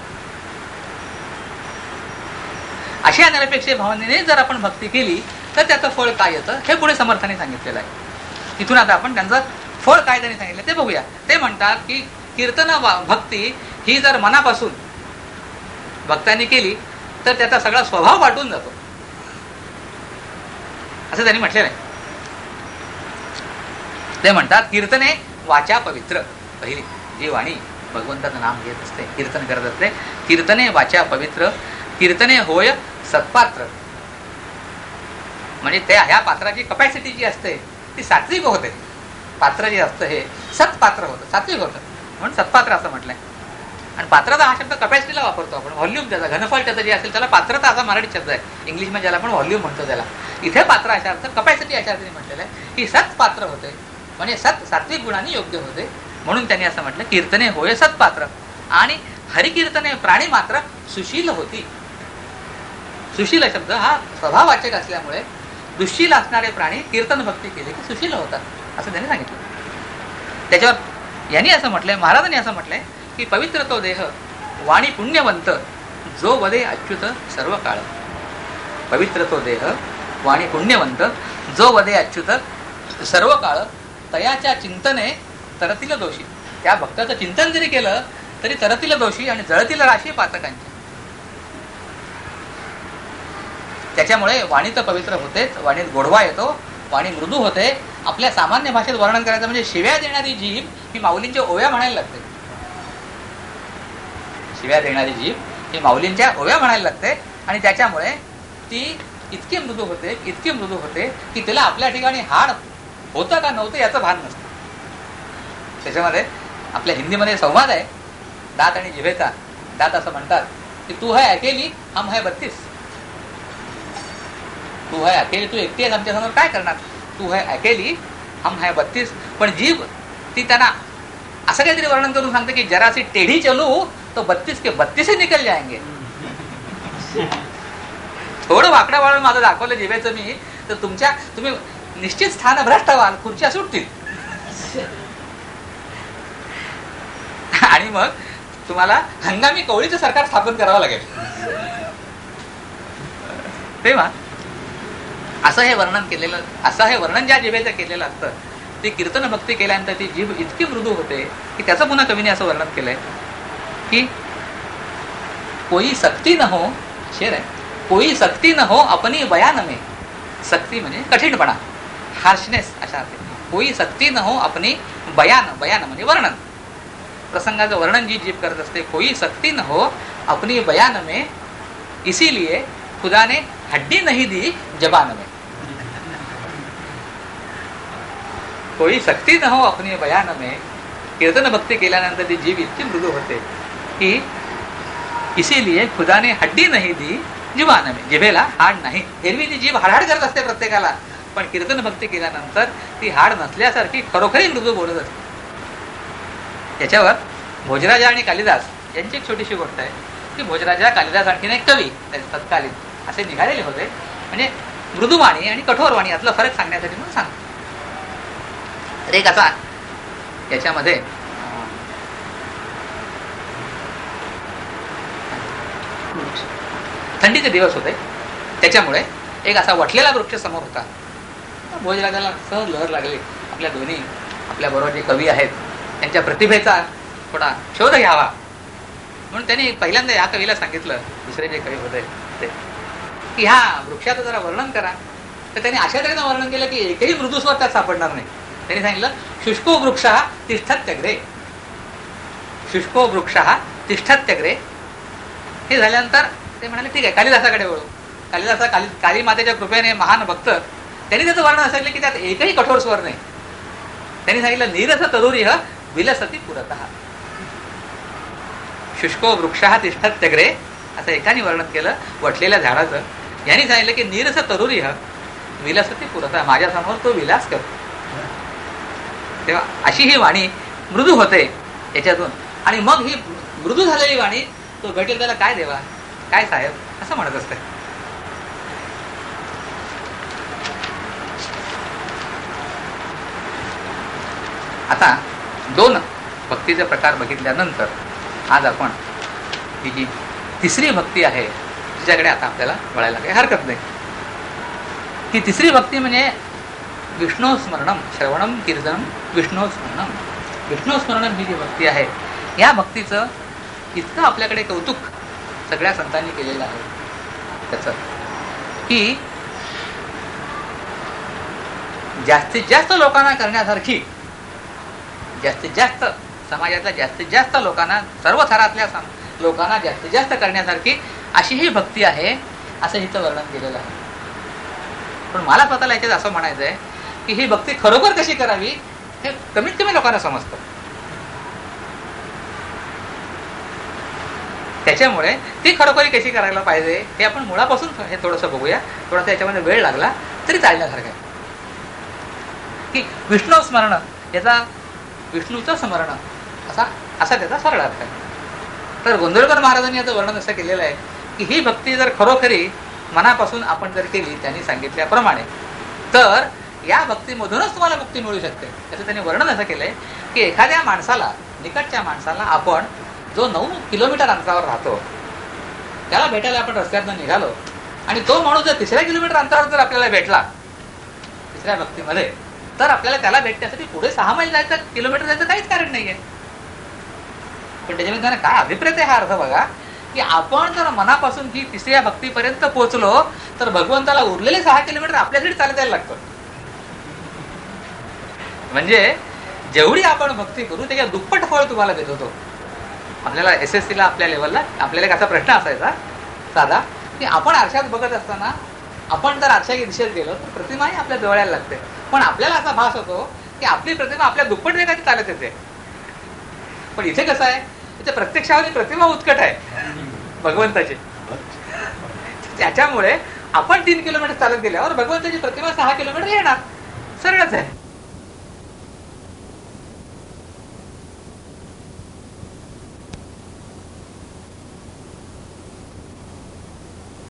अशा निरपेक्ष भावनेने जर आपण भक्ती केली तर त्याचं फळ काय येतं हे पुढे समर्थाने सांगितलेलं आहे. तिथून आता आपण त्यांचं फळ काय त्यांनी सांगितलं ते बघूया. ते म्हणतात की कीर्तन भक्ती ही जर मनापासून भक्तांनी केली तर त्याचा सगळा स्वभाव वाटून जातो असं त्यांनी म्हटलेलं आहे. ते म्हणतात कीर्तने वाचा पवित्र, पहिली जी वाणी भगवंताचं नाम घेत असते, कीर्तन करत असते, कीर्तने वाचा पवित्र, कीर्तने होय सत्पात्र. म्हणजे त्या ह्या पात्राची कपॅसिटी जी असते ती सात्विक होते. पात्र जे असतं हे सत्पात्र होतं, सात्विक होतं म्हणून सत्पात्र असं म्हटलंय. आणि पात्रता हा शब्द कपॅसिटीला वापरतो आपण, व्हॉल्यूम त्याचा, घनफळ त्याचं जे असेल त्याला पात्रता असा मराठी शब्द आहे. इंग्लिशमध्ये ज्याला आपण व्हॉल्यूम म्हणतो त्याला, इथे पात्र अशा अर्थ कपॅसिटी अशा अर्थाने म्हटलेलं आहे की सत्पात्र होते म्हणजे सत सात्विक गुणांनी योग्य होते. म्हणून त्यांनी असं म्हटलं कीर्तने होय सत्पात्र. आणि हरिकीर्तने प्राणी मात्र सुशील होती. सुशील शब्द हा स्वभाववाचक असल्यामुळे दुःशील असणारे प्राणी कीर्तन भक्ती केले की सुशील होतात असं त्यांनी सांगितलं. त्याच्यावर यांनी असं म्हटलंय, महाराजांनी असं म्हटलंय की पवित्र तो देह वाणी पुण्यवंत जो वदे अच्युत सर्व काळ. पवित्र तो देह वाणी पुण्यवंत जो वदे अच्युत सर्व काळ, तयाच्या चिंतने तरतील दोषी. त्या भक्ताचं चिंतन जरी केलं तरी तरतील दोषी आणि जळतील राशी पातकांची. त्याच्यामुळे वाणी तर पवित्र होतेच, वाणीत गोडवा येतो, वाणी मृदू होते. आपल्या सामान्य भाषेत वर्णन करायचं म्हणजे शिव्या देणारी जीभ ही माऊलींच्या ओव्या म्हणायला लागते. शिव्या देणारी जीभ ही माऊलींच्या ओव्या म्हणायला लागते आणि त्याच्यामुळे ती इतकी मृदू होते, इतकी मृदू होते की तिला आपल्या ठिकाणी हाड होतं का नव्हतं याचं भान नसतं. त्याच्यामध्ये आपल्या हिंदीमध्ये संवाद आहे दात आणि जिभेचा. दात असं म्हणतात की तू है अकेली हम है बत्तीस. तू है अकेली, तू एकटी आहेस आमच्या समोर काय करणार, तू है अकेली हम है बत्तीस. पण जीभ ती त्यांना असं काहीतरी वर्णन करून सांगते की जरा सी टेढ़ी चलू तो बत्तीस के बत्तीस निकल जाएंगे. थोडं वाकडं वाळून माझं दाखवलं जिभेचं मी, तर तुमच्या तुम्ही निश्चित स्थान भ्रष्ट व्हाल, खुर्च्या सुटतील. आणि मग तुम्हाला हंगामी कवळीचं सरकार स्थापन करावं लागेल. तेव्हा असं हे वर्णन केलेलं, असं हे वर्णन ज्या जिभेचं केलेलं असतं, ती कीर्तन भक्ती केल्यानंतर ती जीभ इतकी मृदू होते की त्याचं पुन्हा कवीने असं वर्णन केलंय की कोई सक्ती न हो, शेर आहे, कोई सक्ती न हो अपनी बयान में. सक्ती म्हणजे कठीणपणा, हार्शनेस अशा अर्थे. कोई सक्ती न हो अपनी बयान, बयान म्हणजे वर्णन, प्रसंगाचं वर्णन जी जीभ करत असते. कोई सक्ती न हो अपनी बयान में, इसीलिए खुदा ने हड्डी नहीं दी जबान में. कोई सक्ती न हो अपनी बयान में, कीर्तन भक्ती केल्यानंतर ती जीभ इतकी मृदू होते की इसीलिए खुदा ने हड्डी नहीं दी जिबान में, जिभेला हाड नाही. एरवी ती जीभ हाडहाड करत असते प्रत्येकाला, पण कीर्तन भक्ती केल्यानंतर ती हाड नसल्यासारखी खरोखरी मृदू बोलत असते. याच्यावर भोजराजा आणि कालिदास यांची एक छोटीशी गोष्ट आहे की भोजराजा, कालिदास आणखीन एक कवी तत्कालीन असे निघालेले होते. म्हणजे मृदुवाणी आणि कठोरवाणी यातला फरक सांगण्यासाठी म्हणून सांगतो. तर एक असा याच्यामध्ये थंडीचे दिवस होते, त्याच्यामुळे एक असा वटलेला वृक्ष समोर होता. भोजराजाला सहज लहर लागली, आपल्या दोन्ही आपल्या बरोबर जे कवी आहेत त्यांच्या प्रतिभेचा थोडा शोध घ्यावा म्हणून त्यांनी पहिल्यांदा या कवीला सांगितलं, दुसरे जे कवी होते ते, की ह्या वृक्षाचं जरा वर्णन करा. तर त्यांनी अशा तऱ्हेनं वर्णन केलं की एकही मृदुस्वर त्यात सापडणार नाही. त्यांनी सांगितलं शुष्को वृक्ष तिष्ठत्यग्रे, शुष्को वृक्ष तिष्ठत्यग्रे. हे झाल्यानंतर ते म्हणाले ठीक आहे, कालिदासाकडे वळू. कालिदासा काली काली मातेच्या कृपेने महान भक्त, त्यांनी त्याचं वर्णन असं केलं की त्यात एकही कठोर स्वर नाही. त्यांनी सांगितलं नीरस तरुरिह विलसती पुरतः. शुष्को वृक्ष तिष्ठत्यग्रे असं एकाने वर्णन केलं वटलेल्या झाडाचं. यांनी सांगितलं की नीरस तरुरिह विलसती पुरतः, माझ्यासमोर तो विलास करतो. तेव्हा अशी ही वाणी मृदू होते याच्यातून. आणि मग ही मृदू झालेली वाणी तो भेटेल त्याला काय देवा, काय साहेब असं म्हणत असते. आता दोन भक्तीचे प्रकार बघितल्यानंतर आज आपण ही जी तिसरी भक्ती आहे तिच्याकडे आता आपल्याला वळायला काही हरकत नाही. ही तिसरी भक्ती म्हणजे विष्णू स्मरणम, श्रवणम कीर्तनम विष्णू स्मरणम. विष्णू स्मरणम ही जी भक्ती आहे, या भक्तीचं इतकं आपल्याकडे कौतुक सगळ्या संतांनी केलेलं आहे त्याचं की जास्तीत जास्त लोकांना करण्यासारखी, जास्तीत जास्त समाजातल्या जास्तीत जास्त लोकांना, सर्व थरातल्या लोकांना जास्तीत जास्त करण्यासारखी अशी ही भक्ती आहे असं हिचं वर्णन केलेलं आहे. पण मला स्वतःला याच्यात असं म्हणायचं आहे की ही भक्ती खरोखर कशी करावी हे कमीत कमी लोकांना समजतं. त्याच्यामुळे ती खरोखरी कशी करायला पाहिजे हे आपण मुळापासून हे थोडंसं बघूया. थोडासा याच्यामध्ये वेळ लागला तरी चालण्यासारखं आहे की विष्णू स्मरण याचा विष्णूचं स्मरण असा असा त्याचा सरळ अर्थ आहे. तर गोंधळकर महाराजांनी याचं वर्णन असं केलेलं आहे की ही भक्ती जर खरोखरी मनापासून आपण जर केली त्यांनी सांगितल्याप्रमाणे तर या भक्तीमधूनच तुम्हाला मुक्ती मिळू शकते. त्याचं त्यांनी वर्णन असं केलंय की एखाद्या माणसाला, निकटच्या माणसाला, आपण जो नऊ किलोमीटर अंतरावर राहतो त्याला भेटायला आपण रस्त्यातनं निघालो आणि तो माणूस जर तिसऱ्या किलोमीटर अंतरावर जर आपल्याला भेटला तिसऱ्या भक्तीमध्ये, तर आपल्याला त्याला भेटण्यासाठी पुढे सहा मैल जायचं, किलोमीटर जायचं काहीच कारण नाहीये. पण त्याच्यामध्ये काय अभिप्रेत आहे हा अर्थ बघा की आपण जर मनापासून ही तिसऱ्या भक्तीपर्यंत पोहोचलो तर भगवंताला उरलेले सहा किलोमीटर आपल्यासाठी चालत यायला लागतं. म्हणजे जेवढी आपण भक्ती करू त्याच्या दुप्पट फळ तुम्हाला देत होतो. आपल्याला एस एस सीला आपल्या लेवलला आपल्याला एक असा प्रश्न असायचा साधा की आपण आरशात बघत असताना आपण जर आरशाच्या दिशेत गेलो तर प्रतिमाही आपल्या जवळ यायला लागते, पण आपल्याला असा भास होतो की आपली प्रतिमा आपल्या दुप्पट वेगाने चालत येते. पण इथे कसं आहे, इथे प्रत्यक्षावरील प्रतिमा उत्कट आहे भगवंताची. त्याच्यामुळे आपण तीन किलोमीटर चालत गेल्यावर भगवंताची प्रतिमा सहा किलोमीटर येणार. सरळच आहे.